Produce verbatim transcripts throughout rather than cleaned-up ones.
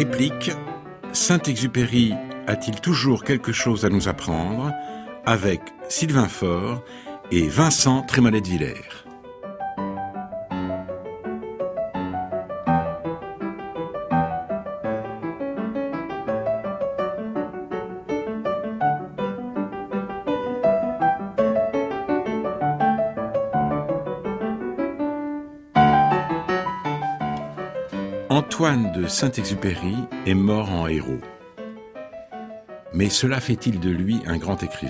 Réplique, Saint-Exupéry a-t-il toujours quelque chose à nous apprendre, avec Sylvain Faure et Vincent Trémollet-de-Villers. Antoine de Saint-Exupéry est mort en héros. Mais cela fait-il de lui un grand écrivain ?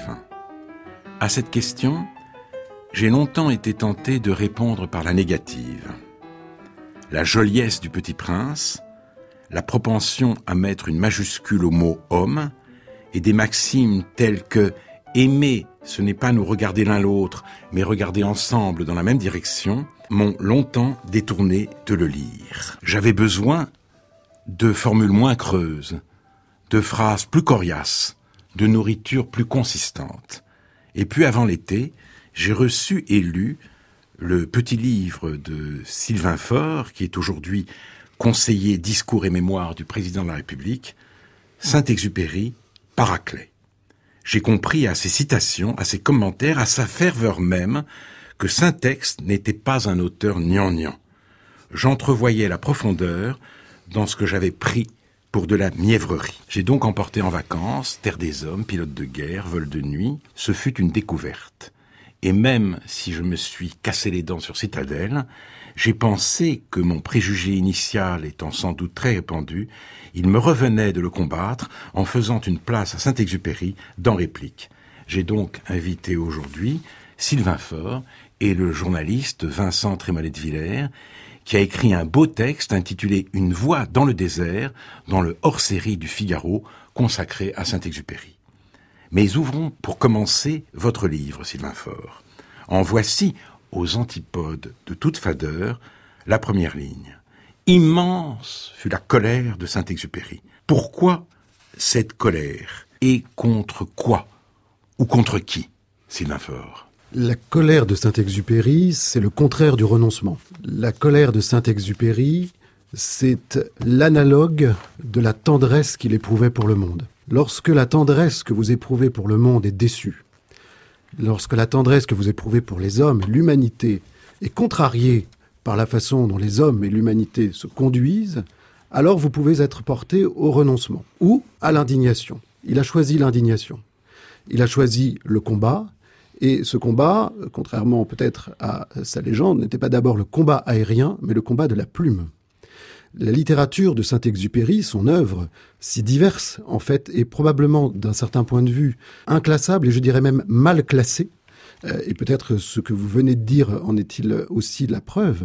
À cette question, j'ai longtemps été tenté de répondre par la négative. La joliesse du Petit Prince, la propension à mettre une majuscule au mot « homme » et des maximes telles que « aimer, ce n'est pas nous regarder l'un l'autre, mais regarder ensemble dans la même direction » m'ont longtemps détourné de le lire. J'avais besoin de formules moins creuses, de phrases plus coriaces, de nourriture plus consistante. Et puis avant l'été, j'ai reçu et lu le petit livre de Sylvain Faure, qui est aujourd'hui conseiller discours et mémoire du président de la République, Saint-Exupéry, Paraclet. J'ai compris à ses citations, à ses commentaires, à sa ferveur même, que Saint-Ex n'était pas un auteur gnangnan. J'entrevoyais la profondeur dans ce que j'avais pris pour de la mièvrerie. J'ai donc emporté en vacances Terre des Hommes, Pilote de guerre, Vol de nuit. Ce fut une découverte. Et même si je me suis cassé les dents sur Citadelle, j'ai pensé que mon préjugé initial étant sans doute très répandu, il me revenait de le combattre en faisant une place à Saint-Exupéry dans Réplique. J'ai donc invité aujourd'hui Sylvain Faure et le journaliste Vincent Trémollet-de-Villers, qui a écrit un beau texte intitulé « Une voix dans le désert » dans le hors-série du Figaro consacré à Saint-Exupéry. Mais ouvrons pour commencer votre livre, Sylvain Faure. En voici, aux antipodes de toute fadeur, la première ligne. Immense fut la colère de Saint-Exupéry. Pourquoi cette colère ? Et contre quoi ? Ou contre qui, Sylvain Faure ? La colère de Saint-Exupéry, c'est le contraire du renoncement. La colère de Saint-Exupéry, c'est l'analogue de la tendresse qu'il éprouvait pour le monde. Lorsque la tendresse que vous éprouvez pour le monde est déçue, lorsque la tendresse que vous éprouvez pour les hommes, l'humanité, est contrariée par la façon dont les hommes et l'humanité se conduisent, alors vous pouvez être porté au renoncement ou à l'indignation. Il a choisi l'indignation. Il a choisi le combat. Et ce combat, contrairement peut-être à sa légende, n'était pas d'abord le combat aérien, mais le combat de la plume. La littérature de Saint-Exupéry, son œuvre, si diverse, en fait, est probablement, d'un certain point de vue, inclassable et je dirais même mal classée. Et peut-être ce que vous venez de dire en est-il aussi la preuve.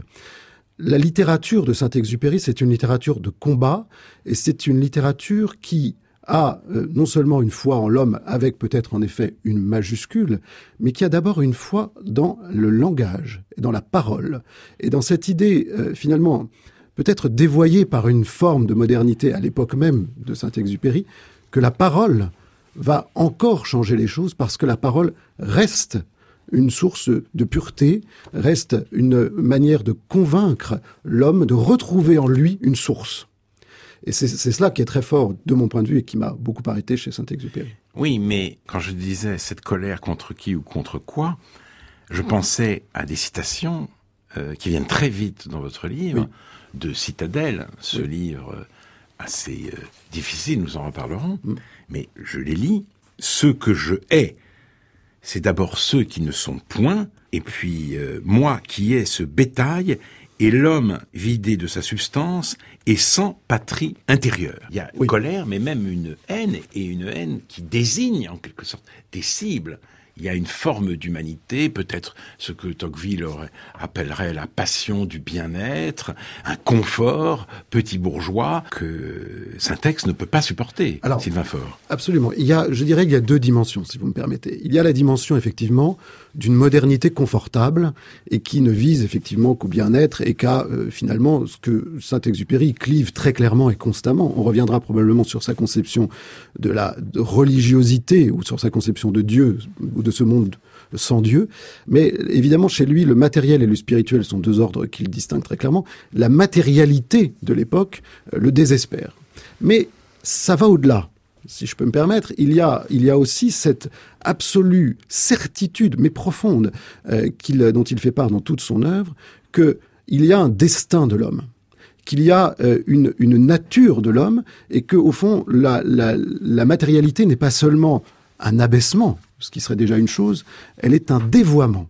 La littérature de Saint-Exupéry, c'est une littérature de combat et c'est une littérature qui a euh, non seulement une foi en l'homme avec peut-être en effet une majuscule, mais qui a d'abord une foi dans le langage, et dans la parole, et dans cette idée euh, finalement peut-être dévoyée par une forme de modernité à l'époque même de Saint-Exupéry, que la parole va encore changer les choses parce que la parole reste une source de pureté, reste une manière de convaincre l'homme de retrouver en lui une source. Et c'est, c'est cela qui est très fort, de mon point de vue, et qui m'a beaucoup arrêté chez Saint-Exupéry. Oui, mais quand je disais cette colère contre qui ou contre quoi, je pensais à des citations euh, qui viennent très vite dans votre livre, oui. de Citadelle, ce oui. livre assez euh, difficile, nous en reparlerons, mm. mais je les lis. Ceux que je hais, c'est d'abord ceux qui ne sont point, et puis euh, moi qui ai ce bétail, et l'homme vidé de sa substance est sans patrie intérieure. Il y a oui. colère, mais même une haine, et une haine qui désigne en quelque sorte des cibles. Il y a une forme d'humanité, peut-être ce que Tocqueville aurait, appellerait la passion du bien-être, un confort petit bourgeois que Saint-Ex ne peut pas supporter, Alors, Sylvain Faure. Absolument. Il y a, je dirais qu'il y a deux dimensions, si vous me permettez. Il y a la dimension, effectivement, d'une modernité confortable et qui ne vise effectivement qu'au bien-être et qu'à, euh, finalement, ce que Saint-Exupéry clive très clairement et constamment. On reviendra probablement sur sa conception de la de religiosité ou sur sa conception de Dieu ou de ce monde sans Dieu. Mais évidemment, chez lui, le matériel et le spirituel sont deux ordres qu'il distingue très clairement. La matérialité de l'époque euh, le désespère. Mais ça va au-delà. Si je peux me permettre, il y a, il y a aussi cette absolue certitude, mais profonde, euh, qu'il, dont il fait part dans toute son œuvre, qu'il y a un destin de l'homme, qu'il y a euh, une, une nature de l'homme, et que au fond, la, la, la matérialité n'est pas seulement un abaissement, ce qui serait déjà une chose, elle est un dévoiement.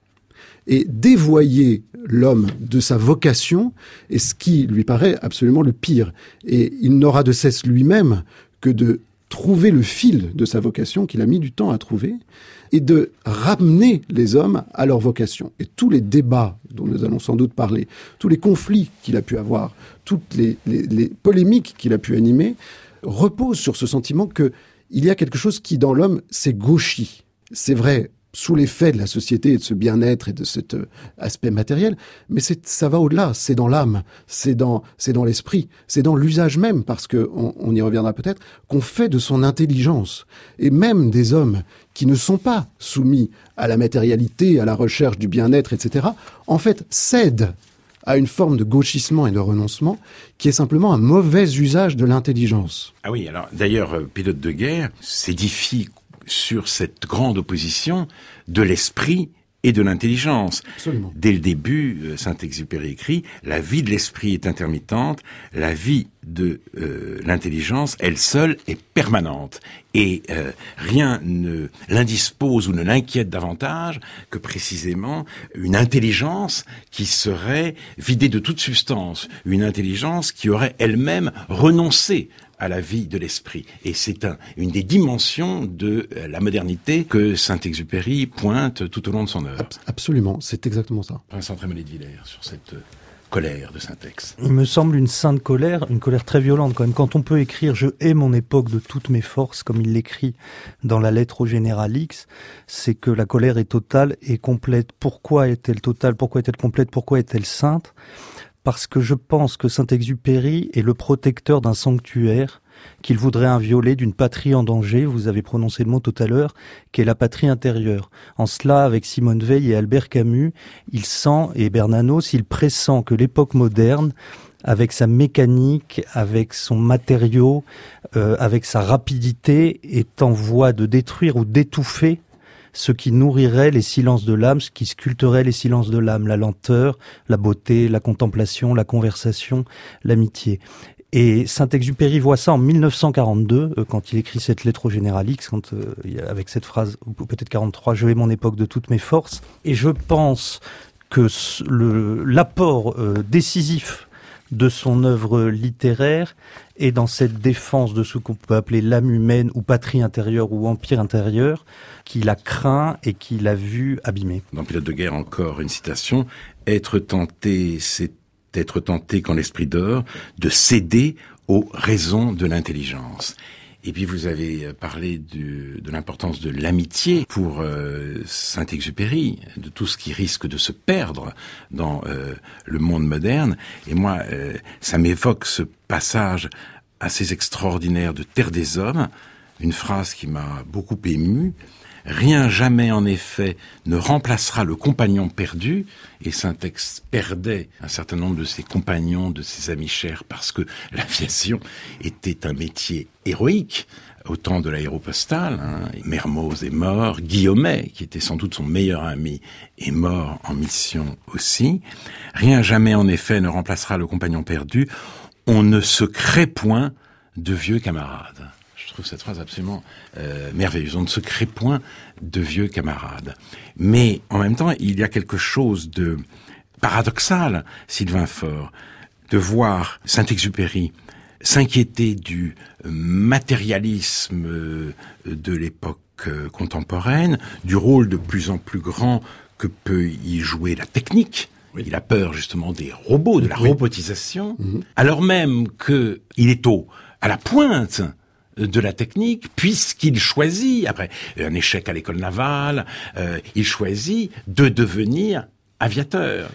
Et dévoyer l'homme de sa vocation est ce qui lui paraît absolument le pire. Et il n'aura de cesse lui-même que de trouver le fil de sa vocation, qu'il a mis du temps à trouver, et de ramener les hommes à leur vocation. Et tous les débats dont nous allons sans doute parler, tous les conflits qu'il a pu avoir, toutes les, les, les polémiques qu'il a pu animer, reposent sur ce sentiment qu'il y a quelque chose qui, dans l'homme, s'est gauchi. C'est vrai, sous l'effet de la société et de ce bien-être et de cet euh, aspect matériel, mais c'est, ça va au-delà, c'est dans l'âme, c'est dans, c'est dans l'esprit, c'est dans l'usage même, parce que on, on y reviendra peut-être, qu'on fait de son intelligence. Et même des hommes qui ne sont pas soumis à la matérialité, à la recherche du bien-être, et cetera, en fait, cèdent à une forme de gauchissement et de renoncement qui est simplement un mauvais usage de l'intelligence. Ah oui, alors d'ailleurs, euh, Pilote de guerre s'édifie sur cette grande opposition de l'esprit et de l'intelligence. Absolument. Dès le début, Saint-Exupéry écrit « La vie de l'esprit est intermittente, la vie de euh, l'intelligence, elle seule, est permanente. » Et euh, rien ne l'indispose ou ne l'inquiète davantage que précisément une intelligence qui serait vidée de toute substance, une intelligence qui aurait elle-même renoncé à la vie de l'esprit. Et c'est un, une des dimensions de la modernité que Saint-Exupéry pointe tout au long de son œuvre. Absolument, c'est exactement ça. Vincent Trémollet de Villers, sur cette colère de Saint-Ex. Il me semble une sainte colère, une colère très violente quand même. Quand on peut écrire « Je hais mon époque de toutes mes forces », comme il l'écrit dans la lettre au général X, c'est que la colère est totale et complète. Pourquoi est-elle totale ? Pourquoi est-elle complète ? Pourquoi est-elle sainte ? Parce que je pense que Saint-Exupéry est le protecteur d'un sanctuaire qu'il voudrait invioler, d'une patrie en danger, vous avez prononcé le mot tout à l'heure, qui est la patrie intérieure. En cela, avec Simone Veil et Albert Camus, il sent, et Bernanos, il pressent que l'époque moderne, avec sa mécanique, avec son matériau, euh, avec sa rapidité, est en voie de détruire ou d'étouffer ce qui nourrirait les silences de l'âme, ce qui sculpterait les silences de l'âme, la lenteur, la beauté, la contemplation, la conversation, l'amitié. Et Saint-Exupéry voit ça en mille neuf cent quarante-deux, euh, quand il écrit cette lettre au général X, quand, euh, avec cette phrase, ou peut-être quarante-trois, « Je hais mon époque de toutes mes forces ». Et je pense que le, l'apport euh, décisif de son œuvre littéraire est dans cette défense de ce qu'on peut appeler l'âme humaine ou patrie intérieure ou empire intérieur qu'il a craint et qu'il a vu abîmer. Dans Pilote de guerre, encore une citation, « Être tenté, c'est être tenté quand l'esprit dort, de céder aux raisons de l'intelligence. » Et puis vous avez parlé de, de l'importance de l'amitié pour euh, Saint-Exupéry, de tout ce qui risque de se perdre dans euh, le monde moderne. Et moi, euh, ça m'évoque ce passage assez extraordinaire de Terre des Hommes, une phrase qui m'a beaucoup ému. « Rien jamais, en effet, ne remplacera le compagnon perdu. » Et Saint-Ex perdait un certain nombre de ses compagnons, de ses amis chers, parce que l'aviation était un métier héroïque au temps de l'aéropostale. Hein. Mermoz est mort, Guillaumet, qui était sans doute son meilleur ami, est mort en mission aussi. « Rien jamais, en effet, ne remplacera le compagnon perdu. On ne se crée point de vieux camarades. » Je trouve cette phrase absolument euh, merveilleuse. On ne se crée point de vieux camarades. Mais en même temps, il y a quelque chose de paradoxal, Sylvain Faure, de voir Saint-Exupéry s'inquiéter du matérialisme de l'époque contemporaine, du rôle de plus en plus grand que peut y jouer la technique. Oui. Il a peur justement des robots, de la oui. robotisation, mmh. alors même que il est au à la pointe de la technique, puisqu'il choisit, après un échec à l'école navale, euh, il choisit de devenir aviateur. Donc,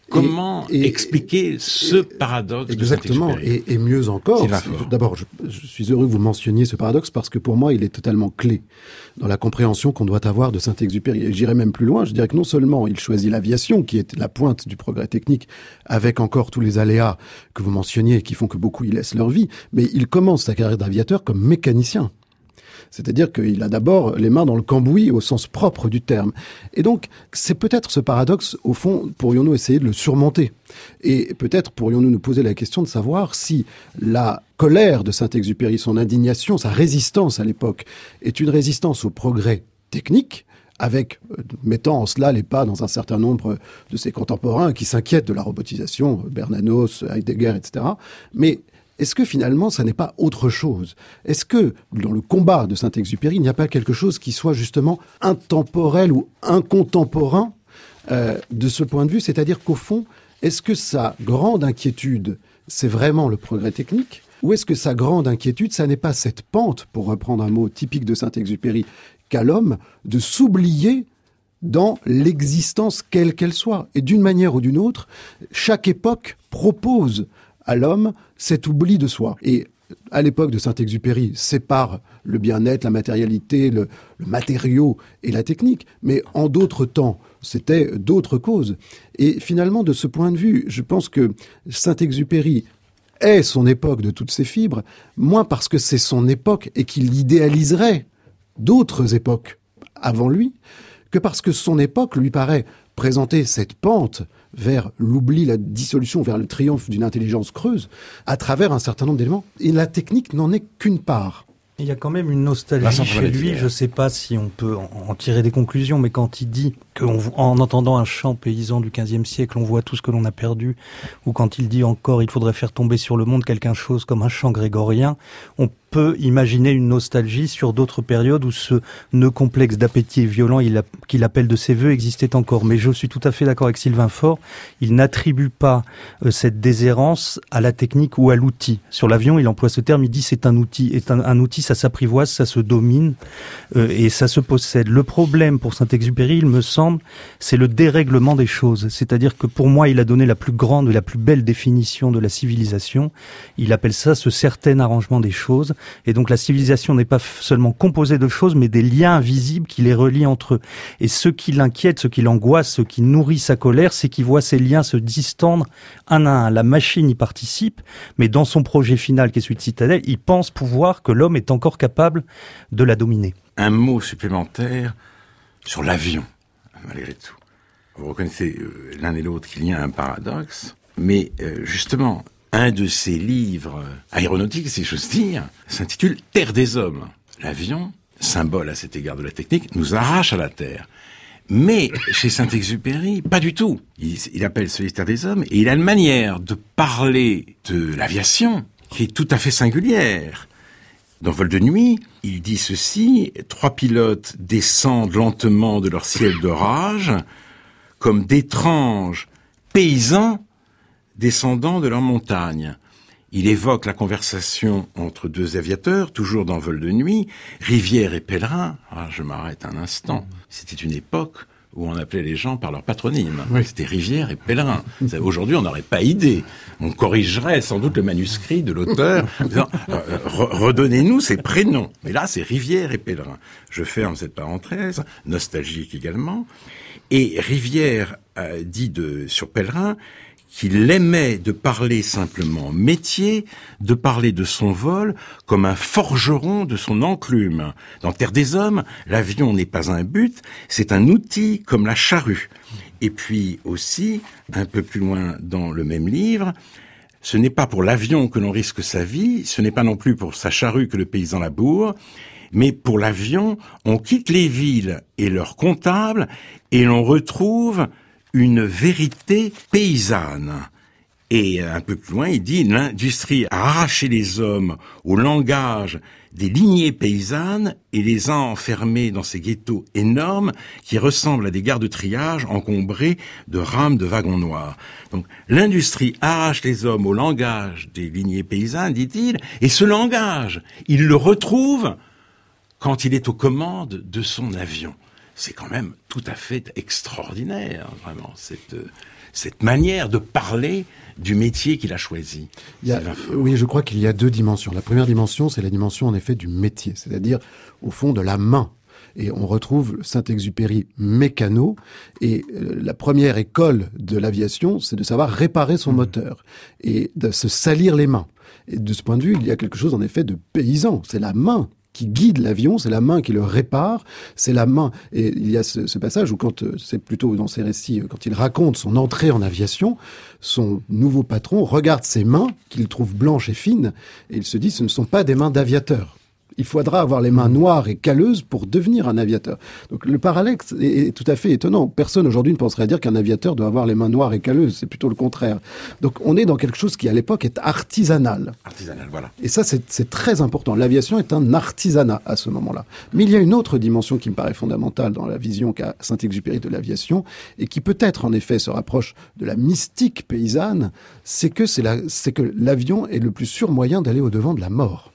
Comment et, et, expliquer ce paradoxe exactement, de Saint-Exupéry ? et, et mieux encore, d'abord, je, je suis heureux que vous mentionniez ce paradoxe parce que pour moi, il est totalement clé dans la compréhension qu'on doit avoir de Saint-Exupéry. Et j'irais même plus loin, je dirais que non seulement il choisit l'aviation, qui est la pointe du progrès technique, avec encore tous les aléas que vous mentionniez et qui font que beaucoup y laissent leur vie, mais il commence sa carrière d'aviateur comme mécanicien. C'est-à-dire qu'il a d'abord les mains dans le cambouis au sens propre du terme. Et donc, c'est peut-être ce paradoxe, au fond, pourrions-nous essayer de le surmonter. Et peut-être pourrions-nous nous poser la question de savoir si la colère de Saint-Exupéry, son indignation, sa résistance à l'époque, est une résistance au progrès technique, avec, euh, mettant en cela les pas dans un certain nombre de ses contemporains qui s'inquiètent de la robotisation, Bernanos, Heidegger, et cetera. Mais est-ce que finalement, ça n'est pas autre chose ? Est-ce que, dans le combat de Saint-Exupéry, il n'y a pas quelque chose qui soit justement intemporel ou incontemporain euh, de ce point de vue ? C'est-à-dire qu'au fond, est-ce que sa grande inquiétude, c'est vraiment le progrès technique ? Ou est-ce que sa grande inquiétude, ça n'est pas cette pente, pour reprendre un mot typique de Saint-Exupéry, qu'a l'homme de s'oublier dans l'existence quelle qu'elle soit ? Et d'une manière ou d'une autre, chaque époque propose à l'homme cet oubli de soi. Et à l'époque de Saint-Exupéry, sépare le bien-être, la matérialité, le, le matériau et la technique. Mais en d'autres temps, c'était d'autres causes. Et finalement, de ce point de vue, je pense que Saint-Exupéry est son époque de toutes ses fibres, moins parce que c'est son époque et qu'il idéaliserait d'autres époques avant lui, que parce que son époque lui paraît présenter cette pente vers l'oubli, la dissolution, vers le triomphe d'une intelligence creuse, à travers un certain nombre d'éléments. Et la technique n'en est qu'une part. Il y a quand même une nostalgie chez lui, je ne sais pas si on peut en tirer des conclusions, mais quand il dit qu'en entendant un chant paysan du quinzième siècle, on voit tout ce que l'on a perdu, ou quand il dit encore « il faudrait faire tomber sur le monde quelque chose comme un chant grégorien », on peut imaginer une nostalgie sur d'autres périodes où ce nœud complexe d'appétit violent qu'il appelle de ses voeux existait encore. Mais je suis tout à fait d'accord avec Sylvain Faure, il n'attribue pas euh, cette déshérence à la technique ou à l'outil. Sur l'avion, il emploie ce terme, il dit c'est un outil. Et un, un outil, ça s'apprivoise, ça se domine euh, et ça se possède. Le problème pour Saint-Exupéry, il me semble, c'est le dérèglement des choses. C'est-à-dire que pour moi, il a donné la plus grande et la plus belle définition de la civilisation. Il appelle ça ce certain arrangement des choses. Et donc la civilisation n'est pas seulement composée de choses, mais des liens invisibles qui les relient entre eux. Et ce qui l'inquiète, ce qui l'angoisse, ce qui nourrit sa colère, c'est qu'il voit ces liens se distendre un à un. La machine y participe, mais dans son projet final, qui est celui de Citadelle, il pense pouvoir que l'homme est encore capable de la dominer. Un mot supplémentaire sur l'avion, malgré tout. Vous reconnaissez euh, l'un et l'autre qu'il y a un paradoxe, mais euh, justement... Un de ses livres aéronautiques, si j'ose dire, s'intitule « Terre des hommes ». L'avion, symbole à cet égard de la technique, nous arrache à la terre. Mais chez Saint-Exupéry, pas du tout. Il, il appelle ce livre « Terre des hommes » et il a une manière de parler de l'aviation qui est tout à fait singulière. Dans Vol de nuit, il dit ceci « Trois pilotes descendent lentement de leur ciel d'orage comme d'étranges paysans descendant de leur montagne. » Il évoque la conversation entre deux aviateurs, toujours dans Vol de nuit, Rivière et Pèlerin. Ah, je m'arrête un instant. C'était une époque où on appelait les gens par leur patronyme. Oui. C'était Rivière et Pèlerin. Aujourd'hui, on n'aurait pas idée. On corrigerait sans doute le manuscrit de l'auteur en disant euh, redonnez-nous ces prénoms. Mais là, c'est Rivière et Pèlerin. Je ferme cette parenthèse, nostalgique également. Et Rivière euh, dit de sur Pèlerin qu'il aimait de parler simplement métier, de parler de son vol comme un forgeron de son enclume. Dans Terre des hommes, l'avion n'est pas un but, c'est un outil comme la charrue. Et puis aussi, un peu plus loin dans le même livre, ce n'est pas pour l'avion que l'on risque sa vie, ce n'est pas non plus pour sa charrue que le paysan laboure, mais pour l'avion, on quitte les villes et leurs comptables et l'on retrouve une vérité paysanne. Et un peu plus loin, il dit « L'industrie a arraché les hommes au langage des lignées paysannes et les a enfermés dans ces ghettos énormes qui ressemblent à des gares de triage encombrées de rames de wagons noirs. » Donc l'industrie arrache les hommes au langage des lignées paysannes, dit-il, et ce langage, il le retrouve quand il est aux commandes de son avion. c'est quand même tout à fait extraordinaire, vraiment, cette, cette manière de parler du métier qu'il a choisi. Il y a, oui, je crois qu'il y a deux dimensions. La première dimension, c'est la dimension, en effet, du métier, c'est-à-dire, au fond, de la main. Et on retrouve Saint-Exupéry mécano, et euh, la première école de l'aviation, c'est de savoir réparer son moteur, et de se salir les mains. Et de ce point de vue, il y a quelque chose, en effet, de paysan. C'est la main qui guide l'avion, c'est la main qui le répare, c'est la main. Et il y a ce, ce passage où, quand c'est plutôt dans ses récits, quand il raconte son entrée en aviation, son nouveau patron regarde ses mains, qu'il trouve blanches et fines, et il se dit, ce ne sont pas des mains d'aviateur. Il faudra avoir les mains noires et calleuses pour devenir un aviateur. Donc le parallèle est tout à fait étonnant. Personne aujourd'hui ne penserait dire qu'un aviateur doit avoir les mains noires et calleuses. C'est plutôt le contraire. Donc on est dans quelque chose qui, à l'époque, est artisanal. Artisanal, voilà. Et ça, c'est, c'est très important. L'aviation est un artisanat à ce moment-là. Mais il y a une autre dimension qui me paraît fondamentale dans la vision qu'a Saint-Exupéry de l'aviation, et qui peut-être, en effet, se rapproche de la mystique paysanne, c'est que, c'est la, c'est que l'avion est le plus sûr moyen d'aller au-devant de la mort.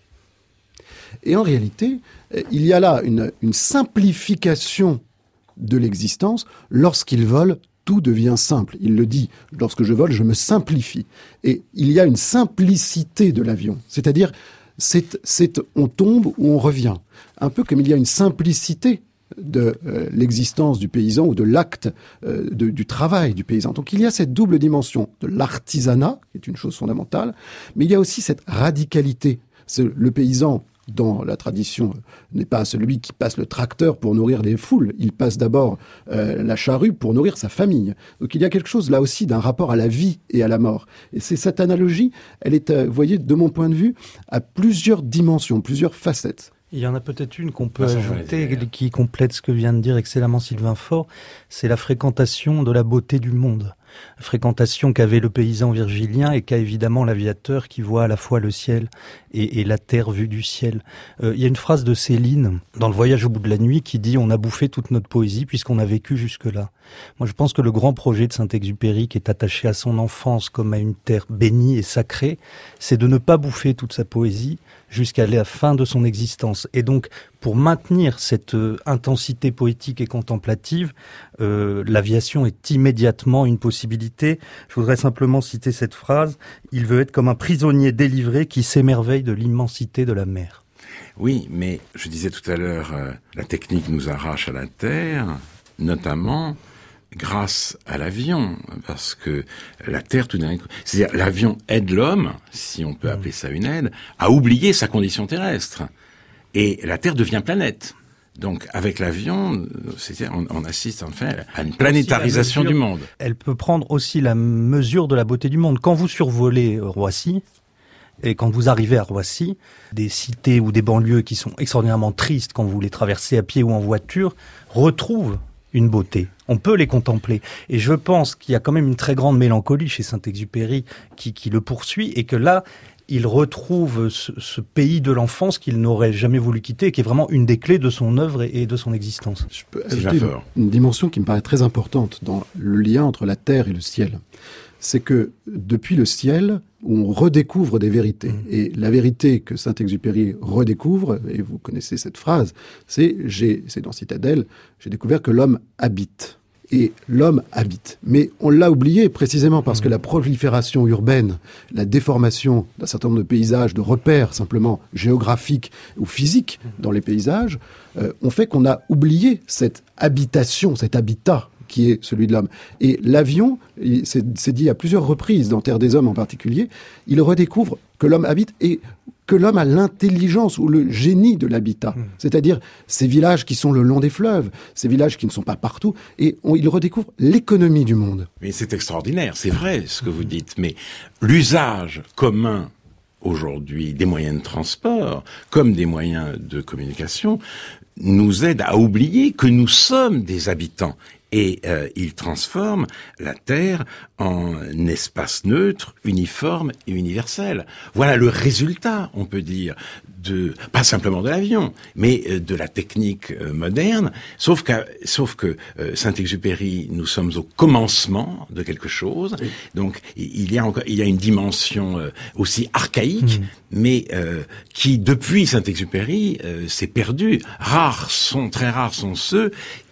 Et en réalité, il y a là une, une simplification de l'existence. Lorsqu'il vole, tout devient simple. Il le dit, lorsque je vole, je me simplifie. Et il y a une simplicité de l'avion. C'est-à-dire, c'est, c'est on tombe ou on revient. Un peu comme il y a une simplicité de euh, l'existence du paysan ou de l'acte euh, de, du travail du paysan. Donc il y a cette double dimension de l'artisanat, qui est une chose fondamentale, mais il y a aussi cette radicalité. C'est le paysan, dans la tradition, n'est pas celui qui passe le tracteur pour nourrir les foules. Il passe d'abord euh, la charrue pour nourrir sa famille. Donc il y a quelque chose là aussi d'un rapport à la vie et à la mort. Et c'est cette analogie, elle est, euh, vous voyez, de mon point de vue, à plusieurs dimensions, plusieurs facettes. Il y en a peut-être une qu'on peut Ah, ajouter, qui complète ce que vient de dire excellemment Sylvain Faure, c'est la fréquentation de la beauté du monde. La fréquentation qu'avait le paysan virgilien et qu'a évidemment l'aviateur qui voit à la fois le ciel et, et la terre vue du ciel. Euh, il y a une phrase de Céline dans Le Voyage au bout de la nuit qui dit « On a bouffé toute notre poésie puisqu'on a vécu jusque-là ». Moi je pense que le grand projet de Saint-Exupéry, qui est attaché à son enfance comme à une terre bénie et sacrée, c'est de ne pas bouffer toute sa poésie jusqu'à la fin de son existence. Et donc, pour maintenir cette euh, intensité poétique et contemplative, euh, l'aviation est immédiatement une possibilité. Je voudrais simplement citer cette phrase. « Il veut être comme un prisonnier délivré qui s'émerveille de l'immensité de la mer. » Oui, mais je disais tout à l'heure, euh, la technique nous arrache à la terre, notamment grâce à l'avion, parce que la Terre, tout d'un coup, c'est-à-dire l'avion aide l'homme, si on peut appeler ça une aide, à oublier sa condition terrestre. Et la Terre devient planète. Donc, avec l'avion, c'est-à-dire, on, on assiste en fait à une planétarisation mesure, du monde. Elle peut prendre aussi la mesure de la beauté du monde. Quand vous survolez Roissy, et quand vous arrivez à Roissy, des cités ou des banlieues qui sont extraordinairement tristes quand vous les traversez à pied ou en voiture, retrouvent une beauté. On peut les contempler. Et je pense qu'il y a quand même une très grande mélancolie chez Saint-Exupéry qui, qui le poursuit, et que là, il retrouve ce, ce pays de l'enfance qu'il n'aurait jamais voulu quitter, et qui est vraiment une des clés de son œuvre et, et de son existence. Je peux ajouter une, une dimension qui me paraît très importante dans le lien entre la terre et le ciel. C'est que depuis le ciel, on redécouvre des vérités. Mmh. Et la vérité que Saint-Exupéry redécouvre, et vous connaissez cette phrase, c'est, j'ai, c'est dans Citadelle, j'ai découvert que l'homme habite. Et l'homme habite. Mais on l'a oublié précisément parce mmh. que la prolifération urbaine, la déformation d'un certain nombre de paysages, de repères simplement géographiques ou physiques mmh. dans les paysages, euh, ont fait qu'on a oublié cette habitation, cet habitat qui est celui de l'homme. Et l'avion, c'est, c'est dit à plusieurs reprises, dans Terre des Hommes en particulier, il redécouvre que l'homme habite et que l'homme a l'intelligence ou le génie de l'habitat. Mmh. C'est-à-dire ces villages qui sont le long des fleuves, ces villages qui ne sont pas partout, et on, il redécouvre l'économie du monde. Mais c'est extraordinaire, c'est vrai ce que vous dites, mais l'usage commun aujourd'hui des moyens de transport, comme des moyens de communication, nous aide à oublier que nous sommes des habitants. Et euh, il transforme la Terre en espace neutre, uniforme et universel. Voilà le résultat, on peut dire, de pas simplement de l'avion, mais euh, de la technique euh, moderne. Sauf que, sauf que euh, Saint-Exupéry, nous sommes au commencement de quelque chose. Oui. Donc il y a encore, il y a une dimension euh, aussi archaïque, mmh. mais euh, qui depuis Saint-Exupéry euh, s'est perdue. Rares sont, très rares sont ceux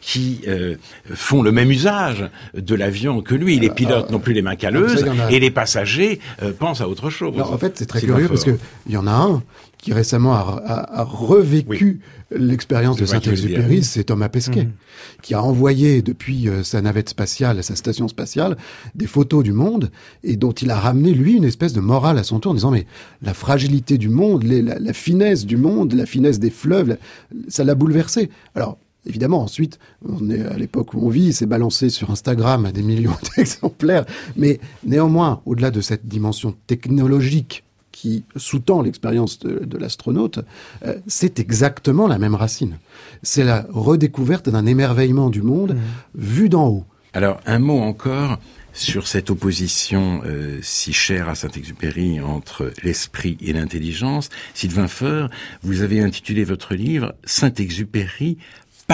qui euh, font le même usage de l'avion que lui. Les pilotes euh, n'ont plus les mains calleuses a... et les passagers euh, pensent à autre chose. Non, en fait, c'est très c'est curieux parce que il y en a un qui récemment a, a, a revécu oui. l'expérience de Saint-Exupéry, c'est Thomas Pesquet, mmh. qui a envoyé depuis euh, sa navette spatiale, sa station spatiale, des photos du monde et dont il a ramené, lui, une espèce de morale à son tour en disant mais la fragilité du monde, les, la, la finesse du monde, la finesse des fleuves, la, ça l'a bouleversé. Alors, évidemment, ensuite, on est à l'époque où on vit, c'est balancé sur Instagram à des millions d'exemplaires. Mais néanmoins, au-delà de cette dimension technologique qui sous-tend l'expérience de, de l'astronaute, euh, c'est exactement la même racine. C'est la redécouverte d'un émerveillement du monde mmh. vu d'en haut. Alors, un mot encore sur cette opposition euh, si chère à Saint-Exupéry entre l'esprit et l'intelligence. Sylvain Feur, vous avez intitulé votre livre « Saint-Exupéry, Paraclet ».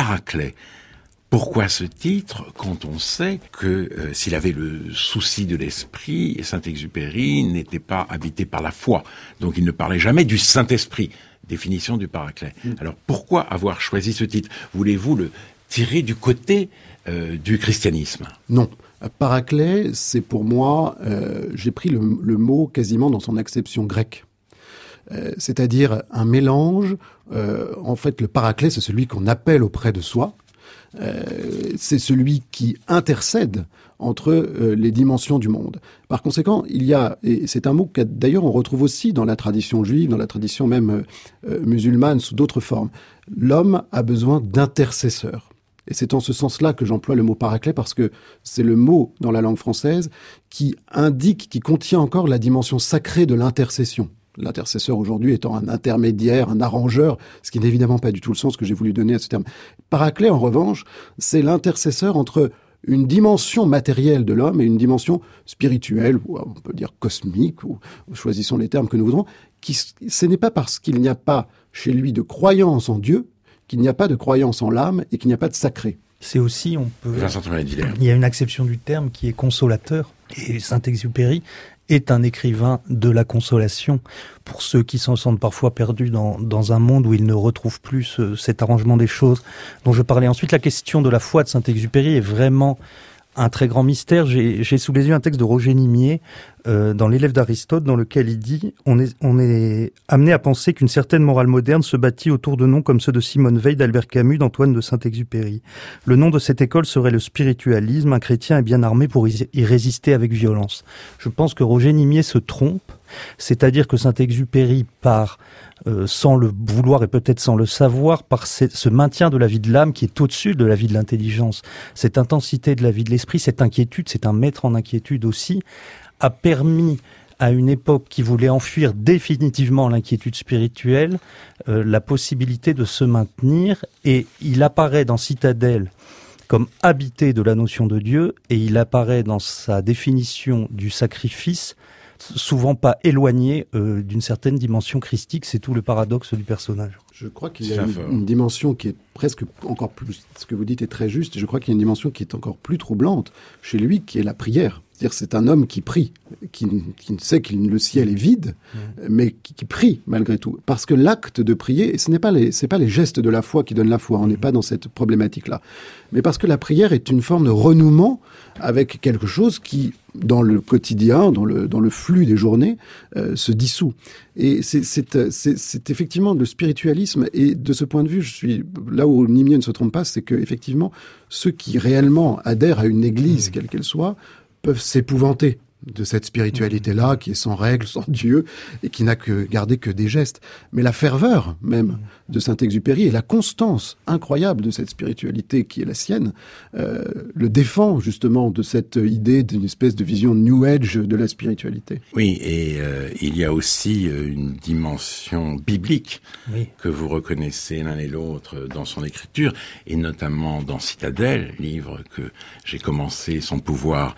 Pourquoi ce titre quand on sait que euh, s'il avait le souci de l'esprit, Saint-Exupéry n'était pas habité par la foi. Donc il ne parlait jamais du Saint-Esprit, définition du Paraclet. Mmh. Alors pourquoi avoir choisi ce titre ? Voulez-vous le tirer du côté euh, du christianisme ? Non. Paraclet, c'est pour moi, euh, j'ai pris le, le mot quasiment dans son acception grecque. Euh, c'est-à-dire un mélange, euh, en fait le Paraclet c'est celui qu'on appelle auprès de soi, Euh, c'est celui qui intercède entre euh, les dimensions du monde. Par conséquent, il y a, et c'est un mot que d'ailleurs on retrouve aussi dans la tradition juive, dans la tradition même euh, musulmane sous d'autres formes. L'homme a besoin d'intercesseurs. Et c'est en ce sens-là que j'emploie le mot paraclet, parce que c'est le mot dans la langue française qui indique, qui contient encore la dimension sacrée de l'intercession. L'intercesseur aujourd'hui étant un intermédiaire, un arrangeur, ce qui n'est évidemment pas du tout le sens que j'ai voulu donner à ce terme. Paraclet, en revanche, c'est l'intercesseur entre une dimension matérielle de l'homme et une dimension spirituelle, ou on peut dire cosmique, ou choisissons les termes que nous voudrons, qui, ce n'est pas parce qu'il n'y a pas chez lui de croyance en Dieu, qu'il n'y a pas de croyance en l'âme et qu'il n'y a pas de sacré. C'est aussi, on peut... Il y a une acception du terme qui est consolateur, et Saint-Exupéry est un écrivain de la consolation pour ceux qui s'en sentent parfois perdus dans, dans un monde où ils ne retrouvent plus ce, cet arrangement des choses dont je parlais. Ensuite, la question de la foi de Saint-Exupéry est vraiment un très grand mystère. J'ai, j'ai sous les yeux un texte de Roger Nimier euh, dans l'Élève d'Aristote, dans lequel il dit on est, on est amené à penser qu'une certaine morale moderne se bâtit autour de noms comme ceux de Simone Veil, d'Albert Camus, d'Antoine de Saint-Exupéry. Le nom de cette école serait le spiritualisme. Un chrétien est bien armé pour y, y résister avec violence. Je pense que Roger Nimier se trompe, c'est-à-dire que Saint-Exupéry part Euh, sans le vouloir et peut-être sans le savoir, par ce, ce maintien de la vie de l'âme qui est au-dessus de la vie de l'intelligence. Cette intensité de la vie de l'esprit, cette inquiétude, c'est un maître en inquiétude aussi, a permis à une époque qui voulait enfuir définitivement l'inquiétude spirituelle, euh, la possibilité de se maintenir, et il apparaît dans Citadelle comme habité de la notion de Dieu, et il apparaît dans sa définition du sacrifice souvent pas éloigné euh, d'une certaine dimension christique. C'est tout le paradoxe du personnage. Je crois qu'il y a une, une dimension qui est presque encore plus... Ce que vous dites est très juste. Je crois qu'il y a une dimension qui est encore plus troublante chez lui, qui est la prière. C'est-à-dire c'est un homme qui prie, qui, qui sait que le ciel est vide, mmh. mais qui, qui prie malgré tout. Parce que l'acte de prier, et ce n'est pas les, c'est pas les gestes de la foi qui donnent la foi, on n'est pas dans cette problématique-là. Mais parce que la prière est une forme de renouement avec quelque chose qui, dans le quotidien, dans le, dans le flux des journées, euh, se dissout. Et c'est, c'est, c'est, c'est effectivement le spiritualisme. Et de ce point de vue, je suis là où Nimier ne se trompe pas, c'est que effectivement, ceux qui réellement adhèrent à une église, mmh. quelle qu'elle soit, peuvent s'épouvanter de cette spiritualité-là, qui est sans règle, sans Dieu, et qui n'a que gardé que des gestes. Mais la ferveur, même, de Saint-Exupéry, et la constance incroyable de cette spiritualité qui est la sienne, euh, le défend, justement, de cette idée d'une espèce de vision New Age de la spiritualité. Oui, et euh, il y a aussi euh, une dimension biblique oui. que vous reconnaissez l'un et l'autre dans son écriture, et notamment dans Citadelle, livre que j'ai commencé sans pouvoir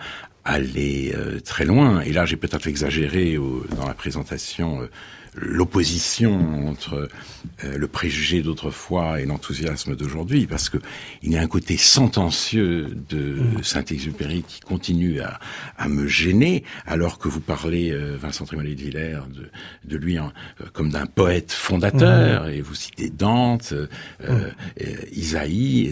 aller euh, très loin. Et là, j'ai peut-être exagéré au, dans la présentation euh, l'opposition entre euh, le préjugé d'autrefois et l'enthousiasme d'aujourd'hui, parce que il y a un côté sentencieux de mmh. Saint-Exupéry qui continue à, à me gêner, alors que vous parlez, euh, Vincent Trémollet de Villers, de, de lui en, euh, comme d'un poète fondateur, mmh. et vous citez Dante, euh, mmh. euh, Isaïe,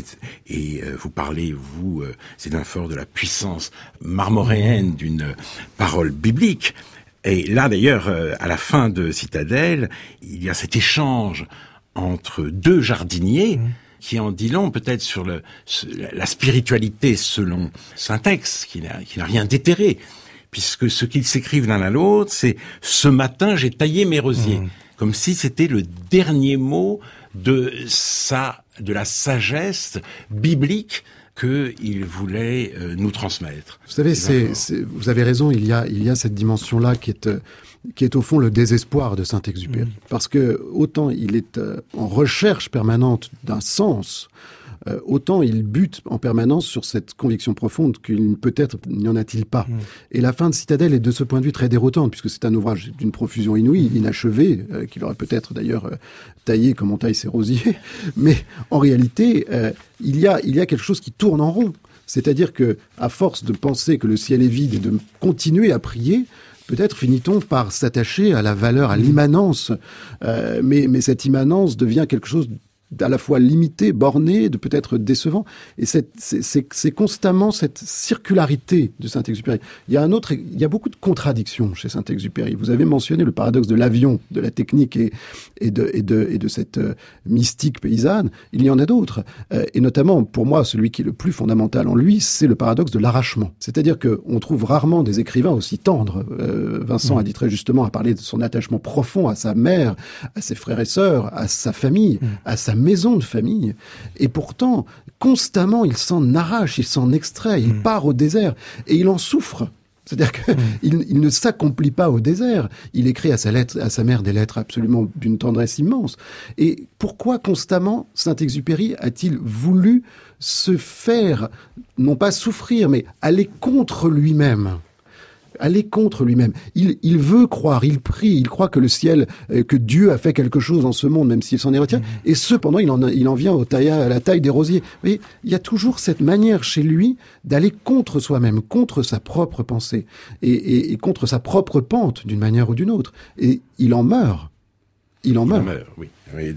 et euh, vous parlez, vous, euh, Zénophore, de la puissance marmoréenne d'une parole biblique. Et là, d'ailleurs, euh, à la fin de Citadelle, il y a cet échange entre deux jardiniers mmh. qui en dit long peut-être sur le, la spiritualité selon Saint-Ex, qui n'a, qui n'a rien d'éthéré, puisque ce qu'ils s'écrivent l'un à l'autre, c'est « ce matin, j'ai taillé mes rosiers mmh. », comme si c'était le dernier mot de sa, de la sagesse biblique qu'il voulait euh, nous transmettre. Vous savez, c'est, c'est, vous avez raison, il y a, il y a cette dimension-là qui est, euh, qui est au fond le désespoir de Saint-Exupéry. Mmh. Parce que autant il est euh, en recherche permanente d'un sens, euh, autant il bute en permanence sur cette conviction profonde qu'il peut-être n'y en a-t-il pas. Mmh. Et la fin de Citadelle est de ce point de vue très déroutante, puisque c'est un ouvrage d'une profusion inouïe, inachevé, euh, qu'il aurait peut-être d'ailleurs euh, taillé comme on taille ses rosiers. Mais en réalité, euh, il y a, il y a quelque chose qui tourne en rond. C'est-à-dire que, à force de penser que le ciel est vide et de continuer à prier, peut-être finit-on par s'attacher à la valeur, à l'immanence. Euh, mais, mais cette immanence devient quelque chose à la fois limité, borné, de peut-être décevant. Et c'est, c'est, c'est, c'est constamment cette circularité de Saint-Exupéry. Il y a un autre, il y a beaucoup de contradictions chez Saint-Exupéry. Vous avez mentionné le paradoxe de l'avion, de la technique et, et de, et de, et de cette euh, mystique paysanne. Il y en a d'autres. Euh, et notamment, pour moi, celui qui est le plus fondamental en lui, c'est le paradoxe de l'arrachement. C'est-à-dire que on trouve rarement des écrivains aussi tendres. Euh, Vincent mmh. a dit très justement, a parlé de son attachement profond à sa mère, à ses frères et sœurs, à sa famille, mmh. à sa maison de famille, et pourtant constamment il s'en arrache, il s'en extrait, il mmh. part au désert et il en souffre. C'est-à-dire qu'il mmh. il ne s'accomplit pas au désert. Il écrit à sa lettre, à sa mère des lettres absolument d'une tendresse immense. Et pourquoi constamment Saint-Exupéry a-t-il voulu se faire, non pas souffrir, mais aller contre lui-même? Aller contre lui-même. Il, il veut croire, il prie, il croit que le ciel, euh, que Dieu a fait quelque chose dans ce monde, même s'il s'en est retient. Mmh. Et cependant, il en, il en vient au taille, à la taille des rosiers. Vous voyez, il y a toujours cette manière chez lui d'aller contre soi-même, contre sa propre pensée et, et, et contre sa propre pente, d'une manière ou d'une autre. Et il en meurt. Il en il meurt. En meurt, oui. Oui,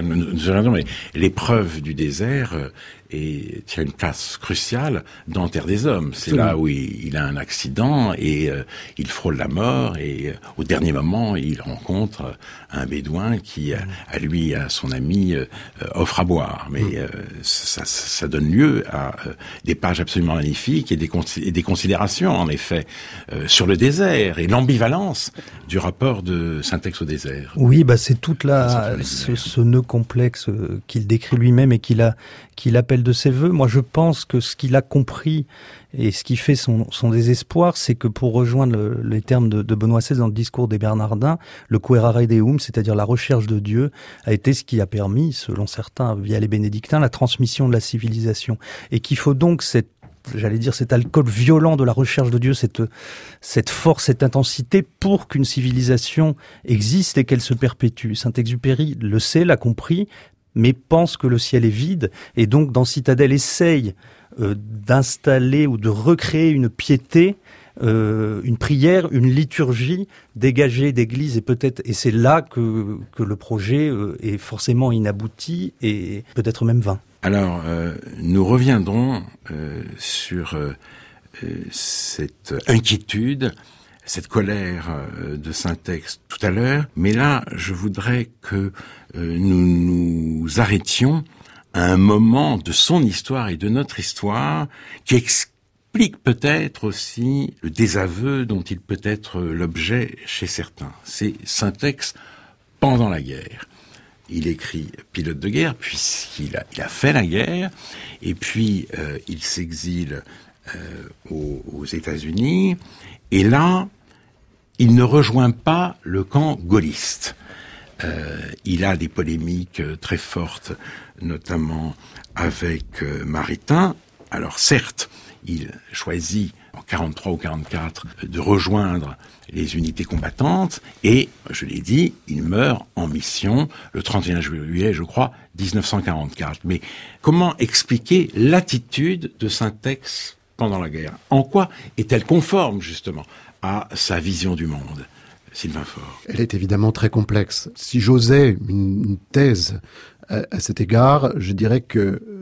mais l'épreuve du désert euh, et tient une place cruciale dans Terre des Hommes. C'est Absolument. Là où il, il a un accident et euh, il frôle la mort et euh, au dernier moment il rencontre euh, un bédouin qui, euh, à lui, à son ami, euh, offre à boire. Mais euh, ça, ça donne lieu à euh, des pages absolument magnifiques et des, con- et des considérations, en effet, euh, sur le désert et l'ambivalence du rapport de Saint-Ex au désert. Oui, bah c'est toute la ce, ce nœud complexe qu'il décrit lui-même et qu'il a qu'il appelle de ses voeux. Moi, je pense que ce qu'il a compris et ce qui fait son, son désespoir, c'est que pour rejoindre le, les termes de, de Benoît seize dans le discours des Bernardins, le quaerare deum, c'est-à-dire la recherche de Dieu, a été ce qui a permis, selon certains, via les bénédictins, la transmission de la civilisation. Et qu'il faut donc cette j'allais dire cet alcool violent de la recherche de Dieu, cette, cette force, cette intensité pour qu'une civilisation existe et qu'elle se perpétue. Saint-Exupéry le sait, l'a compris, mais pense que le ciel est vide, et donc dans Citadelle essaye euh, d'installer ou de recréer une piété, euh, une prière, une liturgie dégagée d'église, et peut-être, et c'est là que, que le projet euh, est forcément inabouti et peut-être même vain. Alors, euh, nous reviendrons euh, sur euh, cette inquiétude, cette colère euh, de Saint-Ex tout à l'heure, mais là, je voudrais que euh, nous nous arrêtions à un moment de son histoire et de notre histoire qui explique peut-être aussi le désaveu dont il peut être l'objet chez certains. C'est Saint-Ex pendant la guerre. Il écrit pilote de guerre, puisqu'il a, il a fait la guerre, et puis euh, il s'exile euh, aux, aux États-Unis, et là, il ne rejoint pas le camp gaulliste. Euh, il a des polémiques très fortes, notamment avec euh, Maritain. Alors certes, il choisit en quarante-trois ou quarante-quatre de rejoindre les unités combattantes, et, je l'ai dit, il meurt en mission le trente et un juillet, je crois, dix-neuf cent quarante-quatre. Mais comment expliquer l'attitude de Saint-Ex pendant la guerre? En quoi est-elle conforme, justement, à sa vision du monde? Sylvain Faure. Elle est évidemment très complexe. Si j'osais une, une thèse à, à cet égard, je dirais que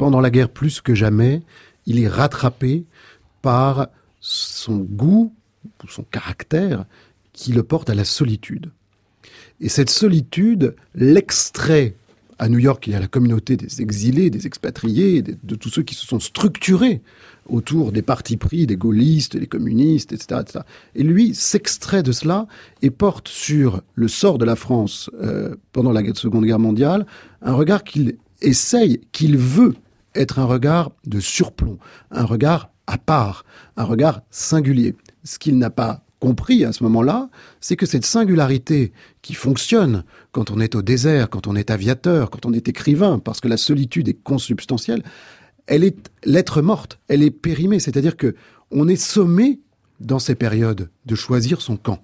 pendant la guerre plus que jamais, il est rattrapé par son goût, ou son caractère, qui le porte à la solitude. Et cette solitude l'extrait. À New York, il y a la communauté des exilés, des expatriés, de, de tous ceux qui se sont structurés autour des partis pris, des gaullistes, des communistes, et cetera, et cetera. Et lui s'extrait de cela et porte sur le sort de la France euh, pendant la Seconde Guerre mondiale un regard qu'il essaye, qu'il veut être un regard de surplomb, un regard à part, un regard singulier. Ce qu'il n'a pas compris à ce moment-là, c'est que cette singularité qui fonctionne quand on est au désert, quand on est aviateur, quand on est écrivain, parce que la solitude est consubstantielle, elle est lettre morte, elle est périmée, c'est-à-dire que on est sommé, dans ces périodes, de choisir son camp.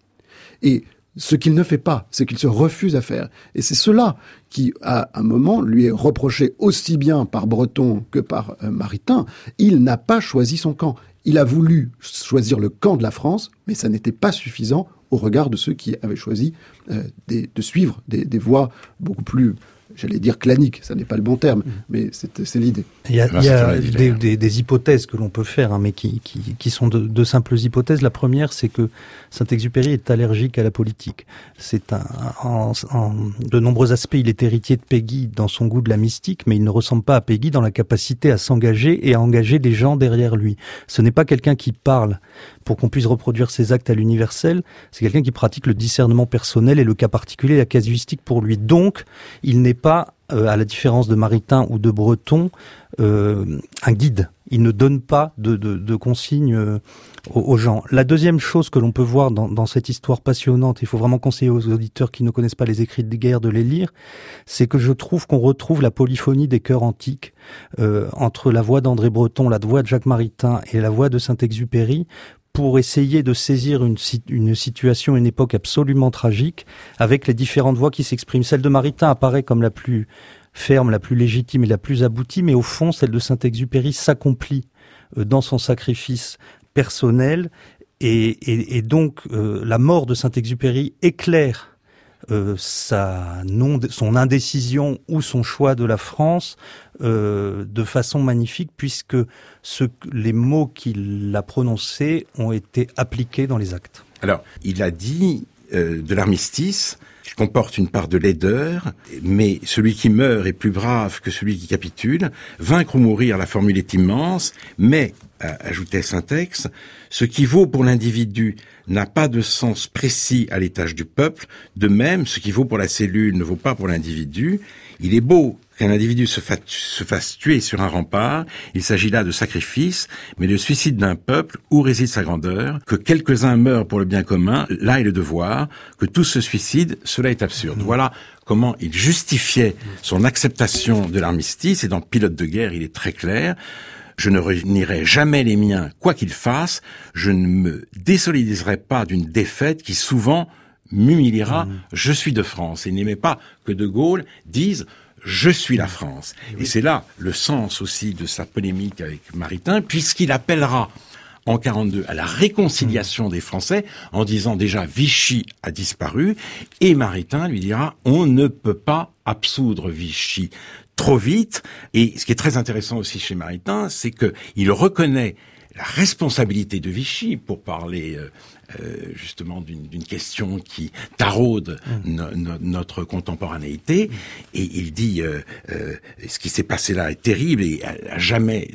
Et ce qu'il ne fait pas, c'est qu'il se refuse à faire. Et c'est cela qui, à un moment, lui est reproché aussi bien par Breton que par euh, Maritain. Il n'a pas choisi son camp. Il a voulu choisir le camp de la France, mais ça n'était pas suffisant au regard de ceux qui avaient choisi euh, des, de suivre des, des voies beaucoup plus, j'allais dire claniques, ça n'est pas le bon terme, mais c'est, c'est l'idée. Il y a, il y a des, des, des hypothèses que l'on peut faire, hein, mais qui, qui, qui sont de, de simples hypothèses. La première, c'est que Saint-Exupéry est allergique à la politique. C'est un, en, en de nombreux aspects, il est héritier de Péguy dans son goût de la mystique, mais il ne ressemble pas à Péguy dans la capacité à s'engager et à engager des gens derrière lui. Ce n'est pas quelqu'un qui parle pour qu'on puisse reproduire ses actes à l'universel, c'est quelqu'un qui pratique le discernement personnel et le cas particulier, la casuistique pour lui. Donc, il n'est pas, euh, à la différence de Maritain ou de Breton, euh, un guide. Il ne donne pas de, de, de consignes euh, aux, aux gens. La deuxième chose que l'on peut voir dans, dans cette histoire passionnante, il faut vraiment conseiller aux auditeurs qui ne connaissent pas les écrits de guerre de les lire, c'est que je trouve qu'on retrouve la polyphonie des chœurs antiques euh, entre la voix d'André Breton, la voix de Jacques Maritain et la voix de Saint-Exupéry, pour essayer de saisir une, une situation, une époque absolument tragique, avec les différentes voix qui s'expriment. Celle de Maritain apparaît comme la plus ferme, la plus légitime et la plus aboutie, mais au fond, celle de Saint-Exupéry s'accomplit dans son sacrifice personnel, et, et, et donc euh, la mort de Saint-Exupéry éclaire Euh, sa non, son indécision ou son choix de la France euh, de façon magnifique, puisque ce, les mots qu'il a prononcés ont été appliqués dans les actes. Alors, il a dit euh, de l'armistice qu'il comporte une part de laideur, mais celui qui meurt est plus brave que celui qui capitule. Vaincre ou mourir, la formule est immense, mais, ajoutait Saint-Ex, ce qui vaut pour l'individu n'a pas de sens précis à l'étage du peuple. De même, ce qui vaut pour la cellule ne vaut pas pour l'individu. Il est beau qu'un individu se, fa- se fasse tuer sur un rempart. Il s'agit là de sacrifice, mais le suicide d'un peuple, où réside sa grandeur? Que quelques-uns meurent pour le bien commun, là est le devoir. Que tous se suicident, cela est absurde. Mmh. Voilà comment il justifiait son acceptation de l'armistice, et dans Pilote de guerre, il est très clair. Je ne renierai jamais les miens, quoi qu'ils fassent. Je ne me désolidariserai pas d'une défaite qui souvent m'humiliera. Mmh. Je suis de France. Et n'aimait pas que De Gaulle dise « Je suis la France ». Et c'est là le sens aussi de sa polémique avec Maritain, puisqu'il appellera en quarante-deux à la réconciliation mmh. des Français en disant déjà Vichy a disparu, et Maritain lui dira « On ne peut pas absoudre Vichy trop vite ». Et ce qui est très intéressant aussi chez Maritain, c'est que il reconnaît la responsabilité de Vichy, pour parler euh, euh, justement d'une, d'une question qui taraude mmh. no, no, notre contemporanéité, mmh. et il dit euh, euh, ce qui s'est passé là est terrible et à, à jamais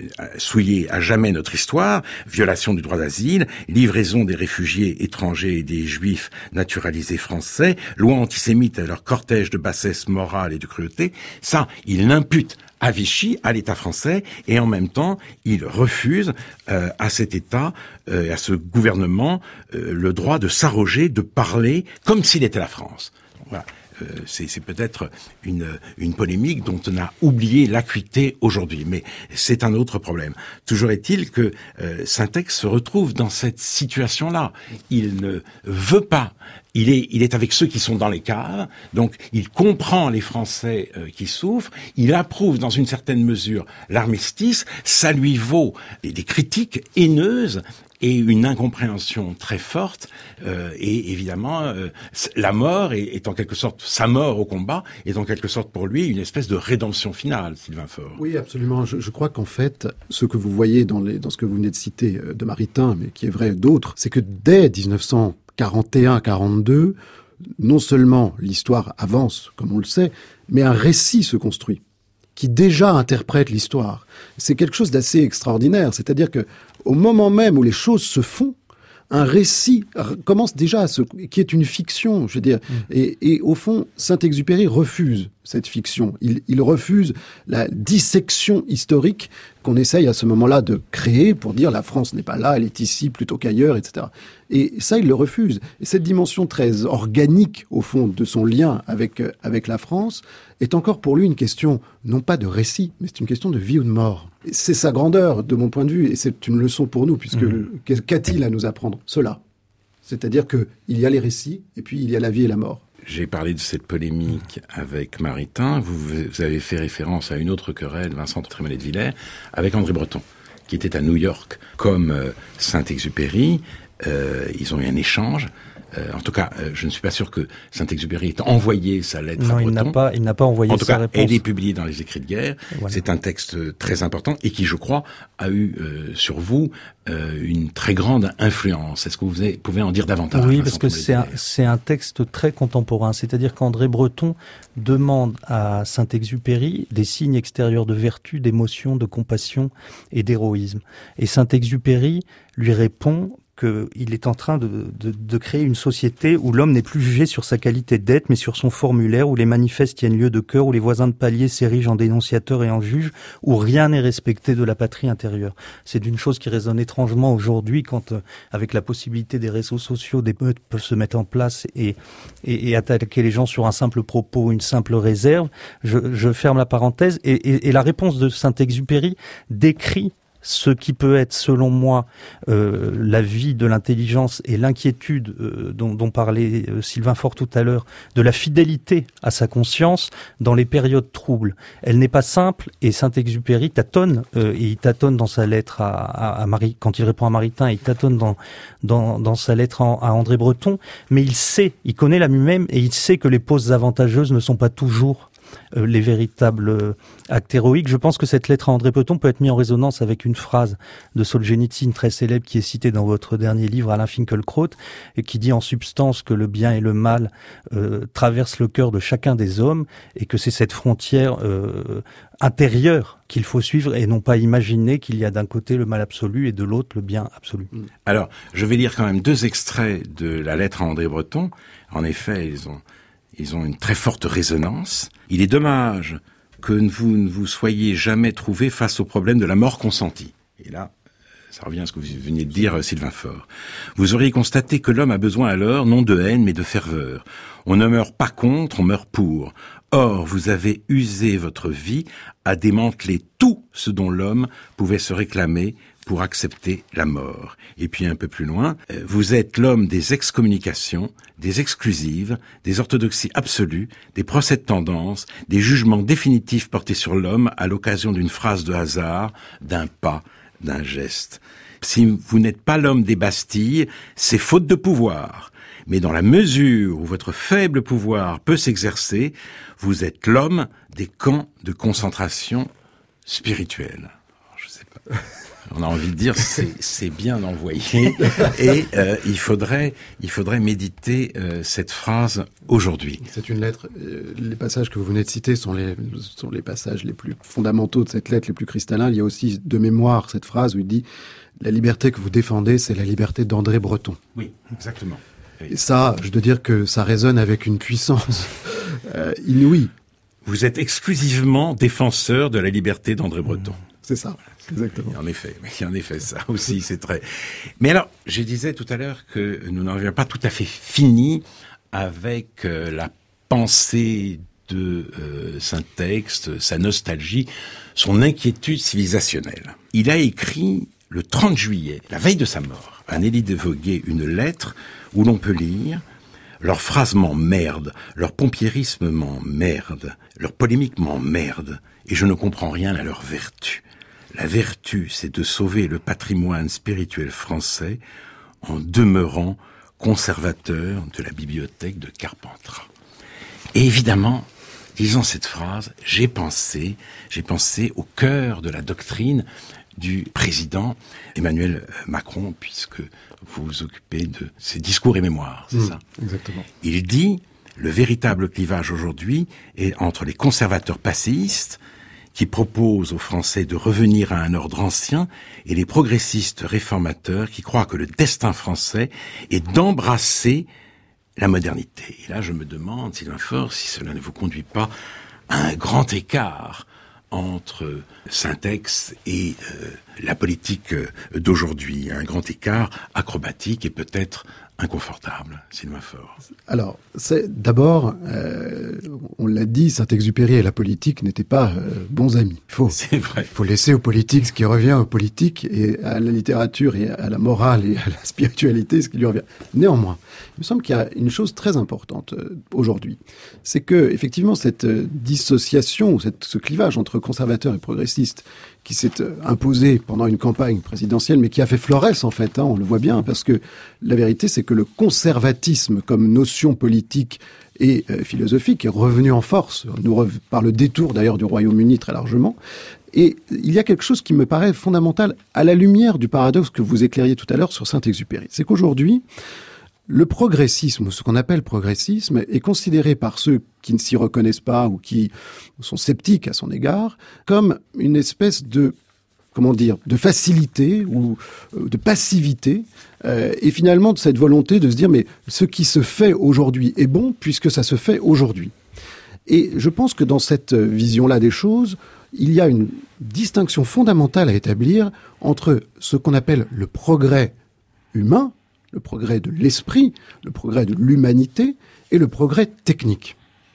souillé à jamais notre histoire, violation du droit d'asile, livraison des réfugiés étrangers et des juifs naturalisés français, loi antisémite à leur cortège de bassesse morale et de cruauté. Ça, il l'impute à Vichy, à l'État français, et en même temps, il refuse euh, à cet État, euh, à ce gouvernement, euh, le droit de s'arroger, de parler comme s'il était la France. Voilà. Euh, c'est, c'est peut-être une, une polémique dont on a oublié l'acuité aujourd'hui, mais c'est un autre problème. Toujours est-il que euh, Saint-Ex se retrouve dans cette situation-là. Il ne veut pas. Il est, il est avec ceux qui sont dans les caves, donc il comprend les Français euh, qui souffrent, il approuve dans une certaine mesure l'armistice, ça lui vaut des, des critiques haineuses, et une incompréhension très forte. Euh, et évidemment, euh, la mort est, est en quelque sorte, sa mort au combat est en quelque sorte pour lui une espèce de rédemption finale, Sylvain Faure. Oui, absolument. Je, je crois qu'en fait, ce que vous voyez dans, les, dans ce que vous venez de citer de Maritain, mais qui est vrai d'autres, c'est que dès dix-neuf cent quarante et un quarante-deux, non seulement l'histoire avance, comme on le sait, mais un récit se construit, qui déjà interprète l'histoire. C'est quelque chose d'assez extraordinaire. C'est-à-dire que, au moment même où les choses se font, un récit commence déjà à se, qui est une fiction, je veux dire. Mmh. Et, et au fond, Saint-Exupéry refuse cette fiction. Il, il refuse la dissection historique qu'on essaye à ce moment-là de créer pour dire la France n'est pas là, elle est ici plutôt qu'ailleurs, et cetera. Et ça, il le refuse. Et cette dimension très organique, au fond, de son lien avec, avec la France, est encore pour lui une question, non pas de récit, mais c'est une question de vie ou de mort. Et c'est sa grandeur, de mon point de vue, et c'est une leçon pour nous, puisque mmh. qu'a-t-il à nous apprendre ? Cela. C'est-à-dire qu'il y a les récits, et puis il y a la vie et la mort. J'ai parlé de cette polémique avec Maritain. Vous, vous avez fait référence à une autre querelle, Vincent Trémollet de Villers, avec André Breton, qui était à New York comme euh, Saint-Exupéry. Euh, ils ont eu un échange. Euh, en tout cas, euh, je ne suis pas sûr que Saint-Exupéry ait envoyé sa lettre non, à Breton. Non, il n'a pas, il n'a pas envoyé en tout sa cas, réponse. Elle est publiée dans les Écrits de guerre. Voilà. C'est un texte très important et qui, je crois, a eu euh, sur vous euh, une très grande influence. Est-ce que vous pouvez en dire davantage ? Oui, parce que c'est un, c'est un texte très contemporain. C'est-à-dire qu'André Breton demande à Saint-Exupéry des signes extérieurs de vertu, d'émotion, de compassion et d'héroïsme. Et Saint-Exupéry lui répond qu'il est en train de, de, de créer une société où l'homme n'est plus jugé sur sa qualité d'être, mais sur son formulaire, où les manifestes tiennent lieu de cœur, où les voisins de palier s'érigent en dénonciateurs et en juges, où rien n'est respecté de la patrie intérieure. C'est d'une chose qui résonne étrangement aujourd'hui quand, euh, avec la possibilité des réseaux sociaux, des meutes peuvent se mettre en place et, et, et attaquer les gens sur un simple propos, une simple réserve. Je, je ferme la parenthèse et, et, et la réponse de Saint-Exupéry décrit ce qui peut être, selon moi, euh, la vie de l'intelligence et l'inquiétude euh, dont, dont parlait euh, Sylvain Faure tout à l'heure, de la fidélité à sa conscience dans les périodes troubles. Elle n'est pas simple et Saint-Exupéry tâtonne, euh, et il tâtonne dans sa lettre à, à, à Marie, quand il répond à Maritain, il tâtonne dans, dans, dans sa lettre à, à André Breton, mais il sait, il connaît la lui-même et il sait que les poses avantageuses ne sont pas toujours Euh, les véritables euh, actes héroïques. Je pense que cette lettre à André Breton peut être mise en résonance avec une phrase de Solzhenitsyn très célèbre qui est citée dans votre dernier livre, Alain Finkielkraut, et qui dit en substance que le bien et le mal euh, traversent le cœur de chacun des hommes et que c'est cette frontière euh, intérieure qu'il faut suivre et non pas imaginer qu'il y a d'un côté le mal absolu et de l'autre le bien absolu. Alors, je vais lire quand même deux extraits de la lettre à André Breton. En effet, ils ont Ils ont une très forte résonance. Il est dommage que vous ne vous soyez jamais trouvé face au problème de la mort consentie. Et là, ça revient à ce que vous veniez de dire, Sylvain Faure. Vous auriez constaté que l'homme a besoin alors, non de haine, mais de ferveur. On ne meurt pas contre, on meurt pour. Or, vous avez usé votre vie à démanteler tout ce dont l'homme pouvait se réclamer pour accepter la mort. Et puis un peu plus loin, vous êtes l'homme des excommunications, des exclusives, des orthodoxies absolues, des procès de tendance, des jugements définitifs portés sur l'homme à l'occasion d'une phrase de hasard, d'un pas, d'un geste. Si vous n'êtes pas l'homme des Bastilles, c'est faute de pouvoir. Mais dans la mesure où votre faible pouvoir peut s'exercer, vous êtes l'homme des camps de concentration spirituelle. Alors, je sais pas. On a envie de dire c'est c'est bien envoyé et euh, il faudrait il faudrait méditer euh, cette phrase aujourd'hui. C'est une lettre. Euh, les passages que vous venez de citer sont les sont les passages les plus fondamentaux de cette lettre, les plus cristallins. Il y a aussi de mémoire cette phrase où il dit la liberté que vous défendez, c'est la liberté d'André Breton. Oui, exactement. Oui. Et ça, je dois dire que ça résonne avec une puissance euh, inouïe. Vous êtes exclusivement défenseur de la liberté d'André Breton. C'est ça. Exactement. En effet, mais en effet, ça aussi, c'est très... Mais alors, je disais tout à l'heure que nous n'en avions pas tout à fait fini avec euh, la pensée de euh, Saint-Exte, sa nostalgie, son inquiétude civilisationnelle. Il a écrit le trente juillet, la veille de sa mort, à Nelly de Voguet, une lettre où l'on peut lire « Leur phrase m'emmerde, leur pompiérisme m'emmerde, leur polémique m'emmerde, et je ne comprends rien à leur vertu. La vertu, c'est de sauver le patrimoine spirituel français en demeurant conservateur de la bibliothèque de Carpentras. Et évidemment, lisant cette phrase, j'ai pensé, j'ai pensé au cœur de la doctrine du président Emmanuel Macron, puisque vous vous occupez de ses discours et mémoires, c'est mmh, ça ? Exactement. Il dit, le véritable clivage aujourd'hui est entre les conservateurs passéistes, qui proposent aux Français de revenir à un ordre ancien, et les progressistes réformateurs qui croient que le destin français est d'embrasser la modernité. Et là, je me demande, Sylvain Faure, si cela ne vous conduit pas à un grand écart entre Syntex et euh, la politique d'aujourd'hui, un grand écart acrobatique et peut-être inconfortable, Sylvain Faure. Alors, c'est d'abord, euh, on l'a dit, Saint-Exupéry et la politique n'étaient pas euh, bons amis. Il faut, c'est vrai. Il faut laisser aux politiques ce qui revient aux politiques et à la littérature et à la morale et à la spiritualité ce qui lui revient. Néanmoins, il me semble qu'il y a une chose très importante euh, aujourd'hui, c'est que effectivement cette euh, dissociation ou cette, ce clivage entre conservateurs et progressistes qui s'est imposé pendant une campagne présidentielle, mais qui a fait florès, en fait, hein, on le voit bien, parce que la vérité, c'est que le conservatisme comme notion politique et euh, philosophique est revenu en force, nous rev- par le détour d'ailleurs du Royaume-Uni très largement. Et il y a quelque chose qui me paraît fondamental à la lumière du paradoxe que vous éclairiez tout à l'heure sur Saint-Exupéry. C'est qu'aujourd'hui, le progressisme, ou ce qu'on appelle progressisme, est considéré par ceux qui ne s'y reconnaissent pas ou qui sont sceptiques à son égard comme une espèce de, comment dire, de facilité ou de passivité, euh, et finalement de cette volonté de se dire mais ce qui se fait aujourd'hui est bon puisque ça se fait aujourd'hui. Et je pense que dans cette vision-là des choses, il y a une distinction fondamentale à établir entre ce qu'on appelle le progrès humain, le progrès de l'esprit, le progrès de l'humanité et le progrès technique.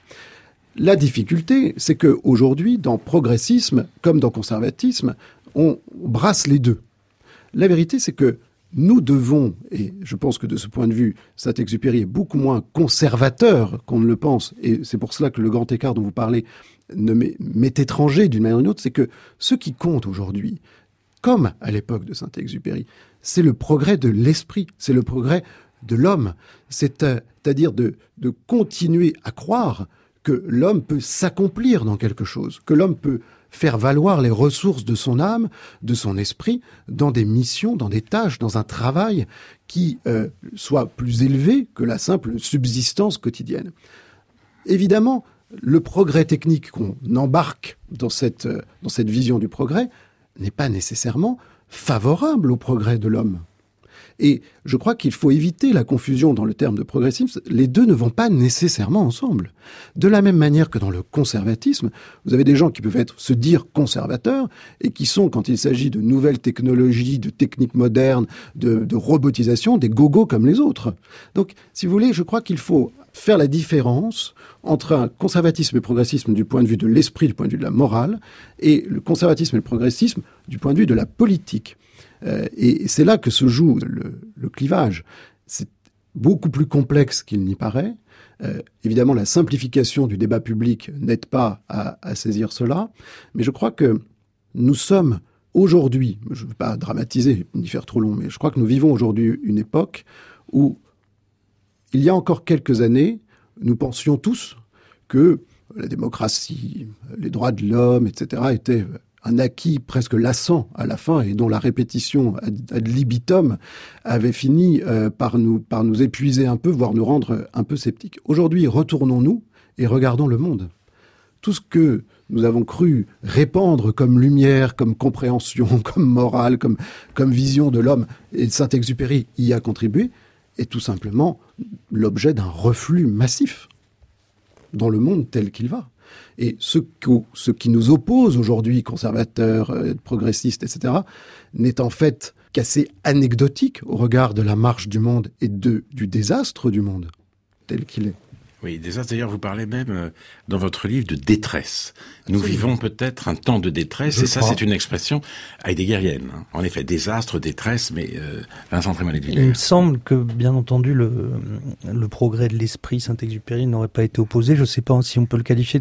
La difficulté, c'est qu'aujourd'hui, dans progressisme comme dans conservatisme, on brasse les deux. La vérité, c'est que nous devons, et je pense que de ce point de vue, Saint-Exupéry est beaucoup moins conservateur qu'on ne le pense, et c'est pour cela que le grand écart dont vous parlez ne m'est, m'est étranger d'une manière ou d'une autre, c'est que ce qui compte aujourd'hui, comme à l'époque de Saint-Exupéry, c'est le progrès de l'esprit, c'est le progrès de l'homme. C'est, euh, c'est-à-dire de, de continuer à croire que l'homme peut s'accomplir dans quelque chose, que l'homme peut faire valoir les ressources de son âme, de son esprit, dans des missions, dans des tâches, dans un travail qui euh, soit plus élevé que la simple subsistance quotidienne. Évidemment, le progrès technique qu'on embarque dans cette, euh, dans cette vision du progrès n'est pas nécessairement favorable au progrès de l'homme. Et je crois qu'il faut éviter la confusion dans le terme de progressisme. Les deux ne vont pas nécessairement ensemble. De la même manière que dans le conservatisme, vous avez des gens qui peuvent être, se dire conservateurs et qui sont, quand il s'agit de nouvelles technologies, de techniques modernes, de, de robotisation, des gogos comme les autres. Donc, si vous voulez, je crois qu'il faut faire la différence entre un conservatisme et progressisme du point de vue de l'esprit, du point de vue de la morale, et le conservatisme et le progressisme du point de vue de la politique. Euh, et c'est là que se joue le, le clivage. C'est beaucoup plus complexe qu'il n'y paraît. Euh, évidemment, la simplification du débat public n'aide pas à, à saisir cela, mais je crois que nous sommes aujourd'hui, je ne veux pas dramatiser ni faire trop long, mais je crois que nous vivons aujourd'hui une époque où il y a encore quelques années, nous pensions tous que la démocratie, les droits de l'homme, et cetera, étaient un acquis presque lassant à la fin et dont la répétition ad libitum avait fini euh, par nous, par nous épuiser un peu, voire nous rendre un peu sceptiques. Aujourd'hui, retournons-nous et regardons le monde. Tout ce que nous avons cru répandre comme lumière, comme compréhension, comme morale, comme, comme vision de l'homme, et Saint-Exupéry y a contribué, est tout simplement l'objet d'un reflux massif dans le monde tel qu'il va. Et ce, que, ce qui nous oppose aujourd'hui, conservateurs, euh, progressistes, et cetera, n'est en fait qu'assez anecdotique au regard de la marche du monde et de, du désastre du monde tel qu'il est. Oui, désastre. D'ailleurs, vous parlez même euh, dans votre livre de détresse. Nous Absolument. Vivons peut-être un temps de détresse, Je et ça, crois. C'est une expression heideggerienne. Hein. En effet, désastre, détresse, mais euh, Vincent Trémolet-Villers. Il me semble que, bien entendu, le, le progrès de l'esprit Saint-Exupéry n'aurait pas été opposé. Je ne sais pas si on peut le qualifier de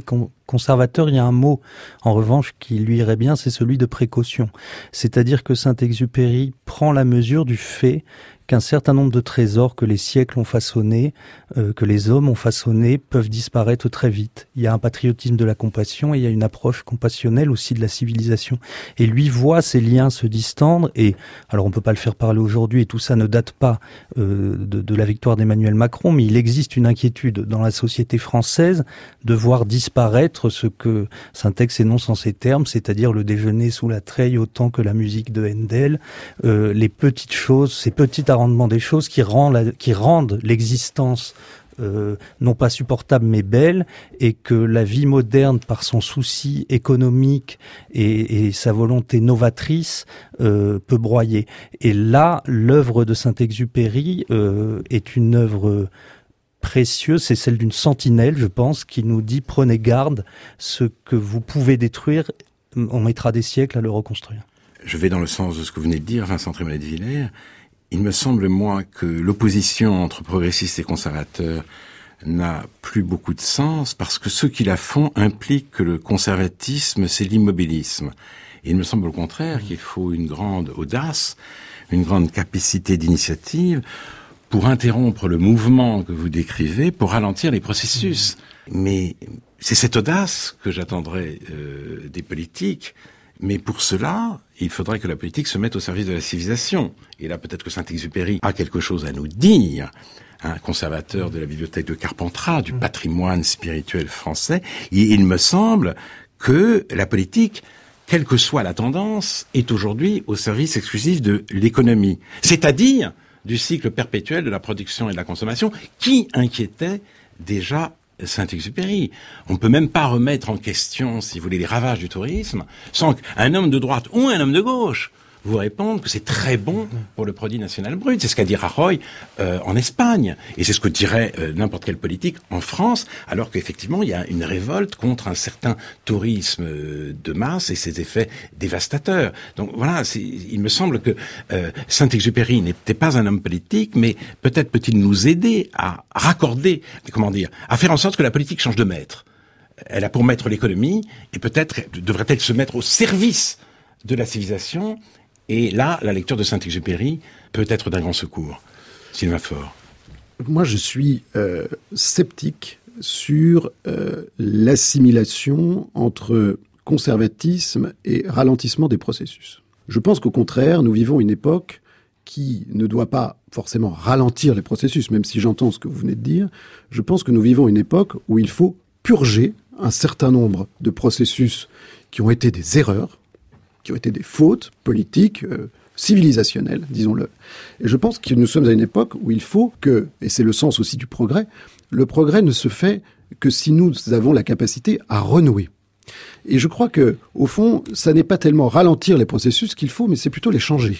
conservateur, il y a un mot, en revanche, qui lui irait bien, c'est celui de précaution. C'est-à-dire que Saint-Exupéry prend la mesure du fait qu'un certain nombre de trésors que les siècles ont façonnés, euh, que les hommes ont façonnés, peuvent disparaître très vite. Il y a un patriotisme de la compassion et il y a une approche compassionnelle aussi de la civilisation. Et lui voit ces liens se distendre et, alors on peut pas le faire parler aujourd'hui et tout ça ne date pas euh, de, de la victoire d'Emmanuel Macron, mais il existe une inquiétude dans la société française de voir disparaître ce que Saint-Ex énonce en ces termes, c'est-à-dire le déjeuner sous la treille autant que la musique de Handel, euh, les petites choses, ces petites rendement des choses qui rendent, la, qui rendent l'existence euh, non pas supportable mais belle, et que la vie moderne, par son souci économique et, et sa volonté novatrice, euh, peut broyer. Et là, l'œuvre de Saint-Exupéry euh, est une œuvre précieuse, c'est celle d'une sentinelle, je pense, qui nous dit « Prenez garde, ce que vous pouvez détruire, on mettra des siècles à le reconstruire ». Je vais dans le sens de ce que vous venez de dire, Vincent Trémolet de Villers. Il me semble, moi, que l'opposition entre progressistes et conservateurs n'a plus beaucoup de sens parce que ceux qui la font impliquent que le conservatisme, c'est l'immobilisme. Et il me semble au contraire qu'il faut une grande audace, une grande capacité d'initiative pour interrompre le mouvement que vous décrivez, pour ralentir les processus. Mais c'est cette audace que j'attendrais euh, des politiques. Mais pour cela, il faudrait que la politique se mette au service de la civilisation. Et là, peut-être que Saint-Exupéry a quelque chose à nous dire, un conservateur de la bibliothèque de Carpentras, du patrimoine spirituel français. Et il me semble que la politique, quelle que soit la tendance, est aujourd'hui au service exclusif de l'économie. C'est-à-dire du cycle perpétuel de la production et de la consommation qui inquiétait déjà Saint-Exupéry. On ne peut même pas remettre en question, si vous voulez, les ravages du tourisme, sans qu'un homme de droite ou un homme de gauche vous répondent que c'est très bon pour le produit national brut. C'est ce qu'a dit Rajoy euh, en Espagne. Et c'est ce que dirait euh, n'importe quelle politique en France, alors qu'effectivement, il y a une révolte contre un certain tourisme de masse et ses effets dévastateurs. Donc voilà, c'est, il me semble que euh, Saint-Exupéry n'était pas un homme politique, mais peut-être peut-il nous aider à raccorder, comment dire, à faire en sorte que la politique change de maître. Elle a pour maître l'économie, et peut-être devrait-elle se mettre au service de la civilisation. Et là, la lecture de Saint-Exupéry peut être d'un grand secours. Sylvain Faure. Moi, je suis euh, sceptique sur euh, l'assimilation entre conservatisme et ralentissement des processus. Je pense qu'au contraire, nous vivons une époque qui ne doit pas forcément ralentir les processus, même si j'entends ce que vous venez de dire. Je pense que nous vivons une époque où il faut purger un certain nombre de processus qui ont été des erreurs, qui ont été des fautes politiques, euh, civilisationnelles, disons-le. Et je pense que nous sommes à une époque où il faut que, et c'est le sens aussi du progrès, le progrès ne se fait que si nous avons la capacité à renouer. Et je crois que, au fond, ça n'est pas tellement ralentir les processus qu'il faut, mais c'est plutôt les changer.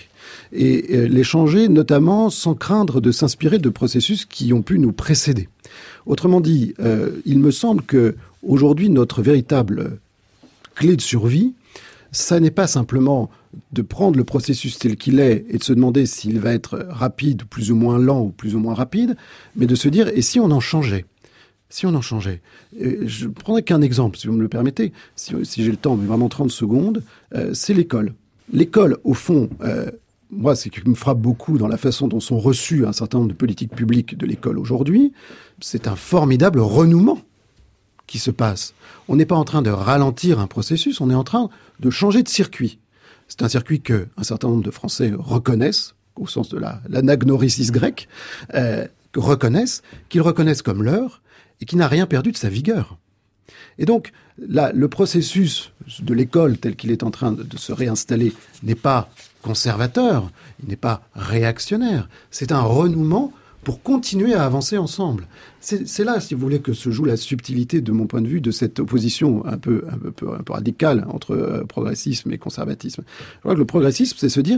Et euh, les changer, notamment, sans craindre de s'inspirer de processus qui ont pu nous précéder. Autrement dit, euh, il me semble que aujourd'hui, notre véritable clé de survie, ça n'est pas simplement de prendre le processus tel qu'il est et de se demander s'il va être rapide, plus ou moins lent ou plus ou moins rapide, mais de se dire, et si on en changeait ? Si on en changeait. Je prendrai qu'un exemple, si vous me le permettez, si, si j'ai le temps, mais vraiment trente secondes, euh, c'est l'école. L'école, au fond, euh, moi, c'est ce qui me frappe beaucoup dans la façon dont sont reçues un certain nombre de politiques publiques de l'école aujourd'hui, c'est un formidable renouement qui se passe. On n'est pas en train de ralentir un processus, on est en train de changer de circuit. C'est un circuit que un certain nombre de Français reconnaissent, au sens de la, l'anagnorisis grecque, euh, reconnaissent, qu'ils reconnaissent comme leur, et qui n'a rien perdu de sa vigueur. Et donc, là, le processus de l'école tel qu'il est en train de, de se réinstaller n'est pas conservateur, il n'est pas réactionnaire, c'est un renouement pour continuer à avancer ensemble. C'est, c'est là, si vous voulez, que se joue la subtilité, de mon point de vue, de cette opposition un peu, un peu, un peu radicale entre euh, progressisme et conservatisme. Je crois que le progressisme, c'est se dire,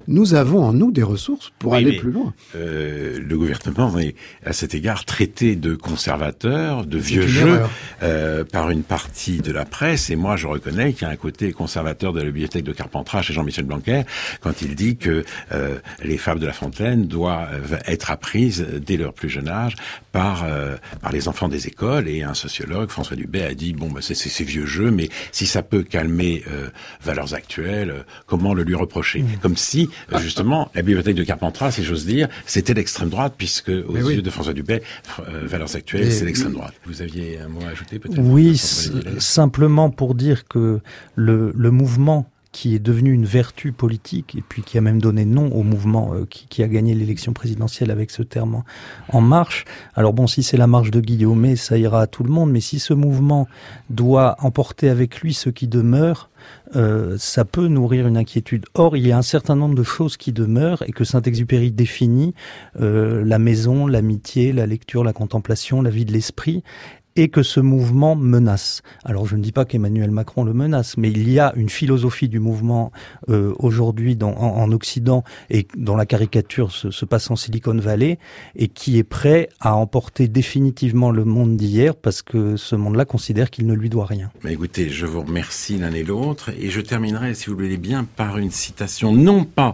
Nous avons en nous des ressources pour oui, aller mais, plus loin. Euh, le gouvernement est, à cet égard, traité de conservateur, de vieux jeu, euh, par une partie de la presse. Et moi, je reconnais qu'il y a un côté conservateur de la bibliothèque de Carpentras chez Jean-Michel Blanquer, quand il dit que euh, les fables de La Fontaine doivent être apprises dès leur plus jeune âge par euh, par les enfants des écoles. Et un sociologue, François Dubé, a dit bon, bah, c'est, c'est, c'est vieux jeu, mais si ça peut calmer euh, valeurs actuelles, euh, comment le lui reprocher? Mmh. Comme si, euh, justement, la bibliothèque de Carpentras, si j'ose dire, c'était l'extrême droite, puisque aux mais yeux oui. de François Dubé, euh, valeurs actuelles, mais c'est l'extrême droite. Vous aviez un mot à ajouter peut-être? Oui, s- simplement pour dire que le, le mouvement qui est devenu une vertu politique et puis qui a même donné nom au mouvement euh, qui, qui a gagné l'élection présidentielle avec ce terme en, en marche. Alors bon, si c'est la marche de Guillaumet, ça ira à tout le monde, mais si ce mouvement doit emporter avec lui ce qui demeure, euh, ça peut nourrir une inquiétude. Or, il y a un certain nombre de choses qui demeurent et que Saint-Exupéry définit, euh, la maison, l'amitié, la lecture, la contemplation, la vie de l'esprit, et que ce mouvement menace. Alors je ne dis pas qu'Emmanuel Macron le menace, mais il y a une philosophie du mouvement euh, aujourd'hui dans, en, en Occident et dont la caricature se, se passe en Silicon Valley et qui est prêt à emporter définitivement le monde d'hier parce que ce monde-là considère qu'il ne lui doit rien. Mais écoutez, je vous remercie l'un et l'autre et je terminerai, si vous le voulez bien, par une citation non pas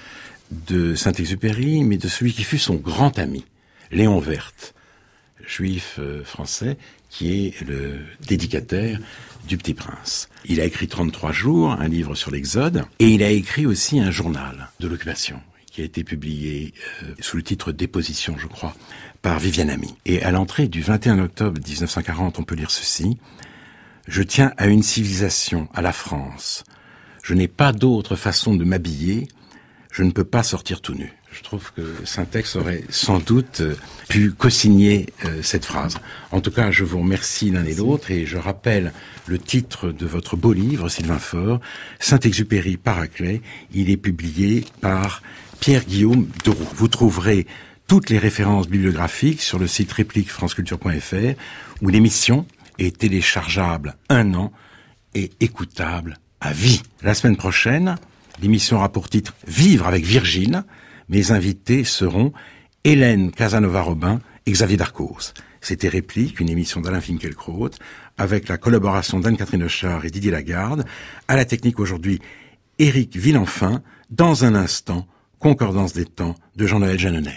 de Saint-Exupéry, mais de celui qui fut son grand ami, Léon Werth, juif euh, français, qui est le dédicataire du Petit Prince. Il a écrit trente-trois jours, un livre sur l'Exode, et il a écrit aussi un journal de l'occupation, qui a été publié euh, sous le titre Déposition, je crois, par Viviane Ami. Et à l'entrée du vingt et un octobre dix-neuf cent quarante, on peut lire ceci: « Je tiens à une civilisation, à la France. Je n'ai pas d'autre façon de m'habiller, je ne peux pas sortir tout nu. » Je trouve que Saint-Ex aurait sans doute pu co-signer euh, cette phrase. En tout cas, je vous remercie l'un et l'autre et je rappelle le titre de votre beau livre, Sylvain Faure, Saint-Exupéry Paraclet. Il est publié par Pierre-Guillaume Deroux. Vous trouverez toutes les références bibliographiques sur le site réplique franceculture point f r où l'émission est téléchargeable un an et écoutable à vie. La semaine prochaine, l'émission aura pour titre Vivre avec Virgile. Mes invités seront Hélène Casanova-Robin et Xavier Darcos. C'était Réplique, une émission d'Alain Finkielkraut, avec la collaboration d'Anne-Catherine Hochard et Didier Lagarde. À la technique aujourd'hui, Éric Villenfin. Dans un instant, Concordance des temps de Jean-Noël Jeanneney.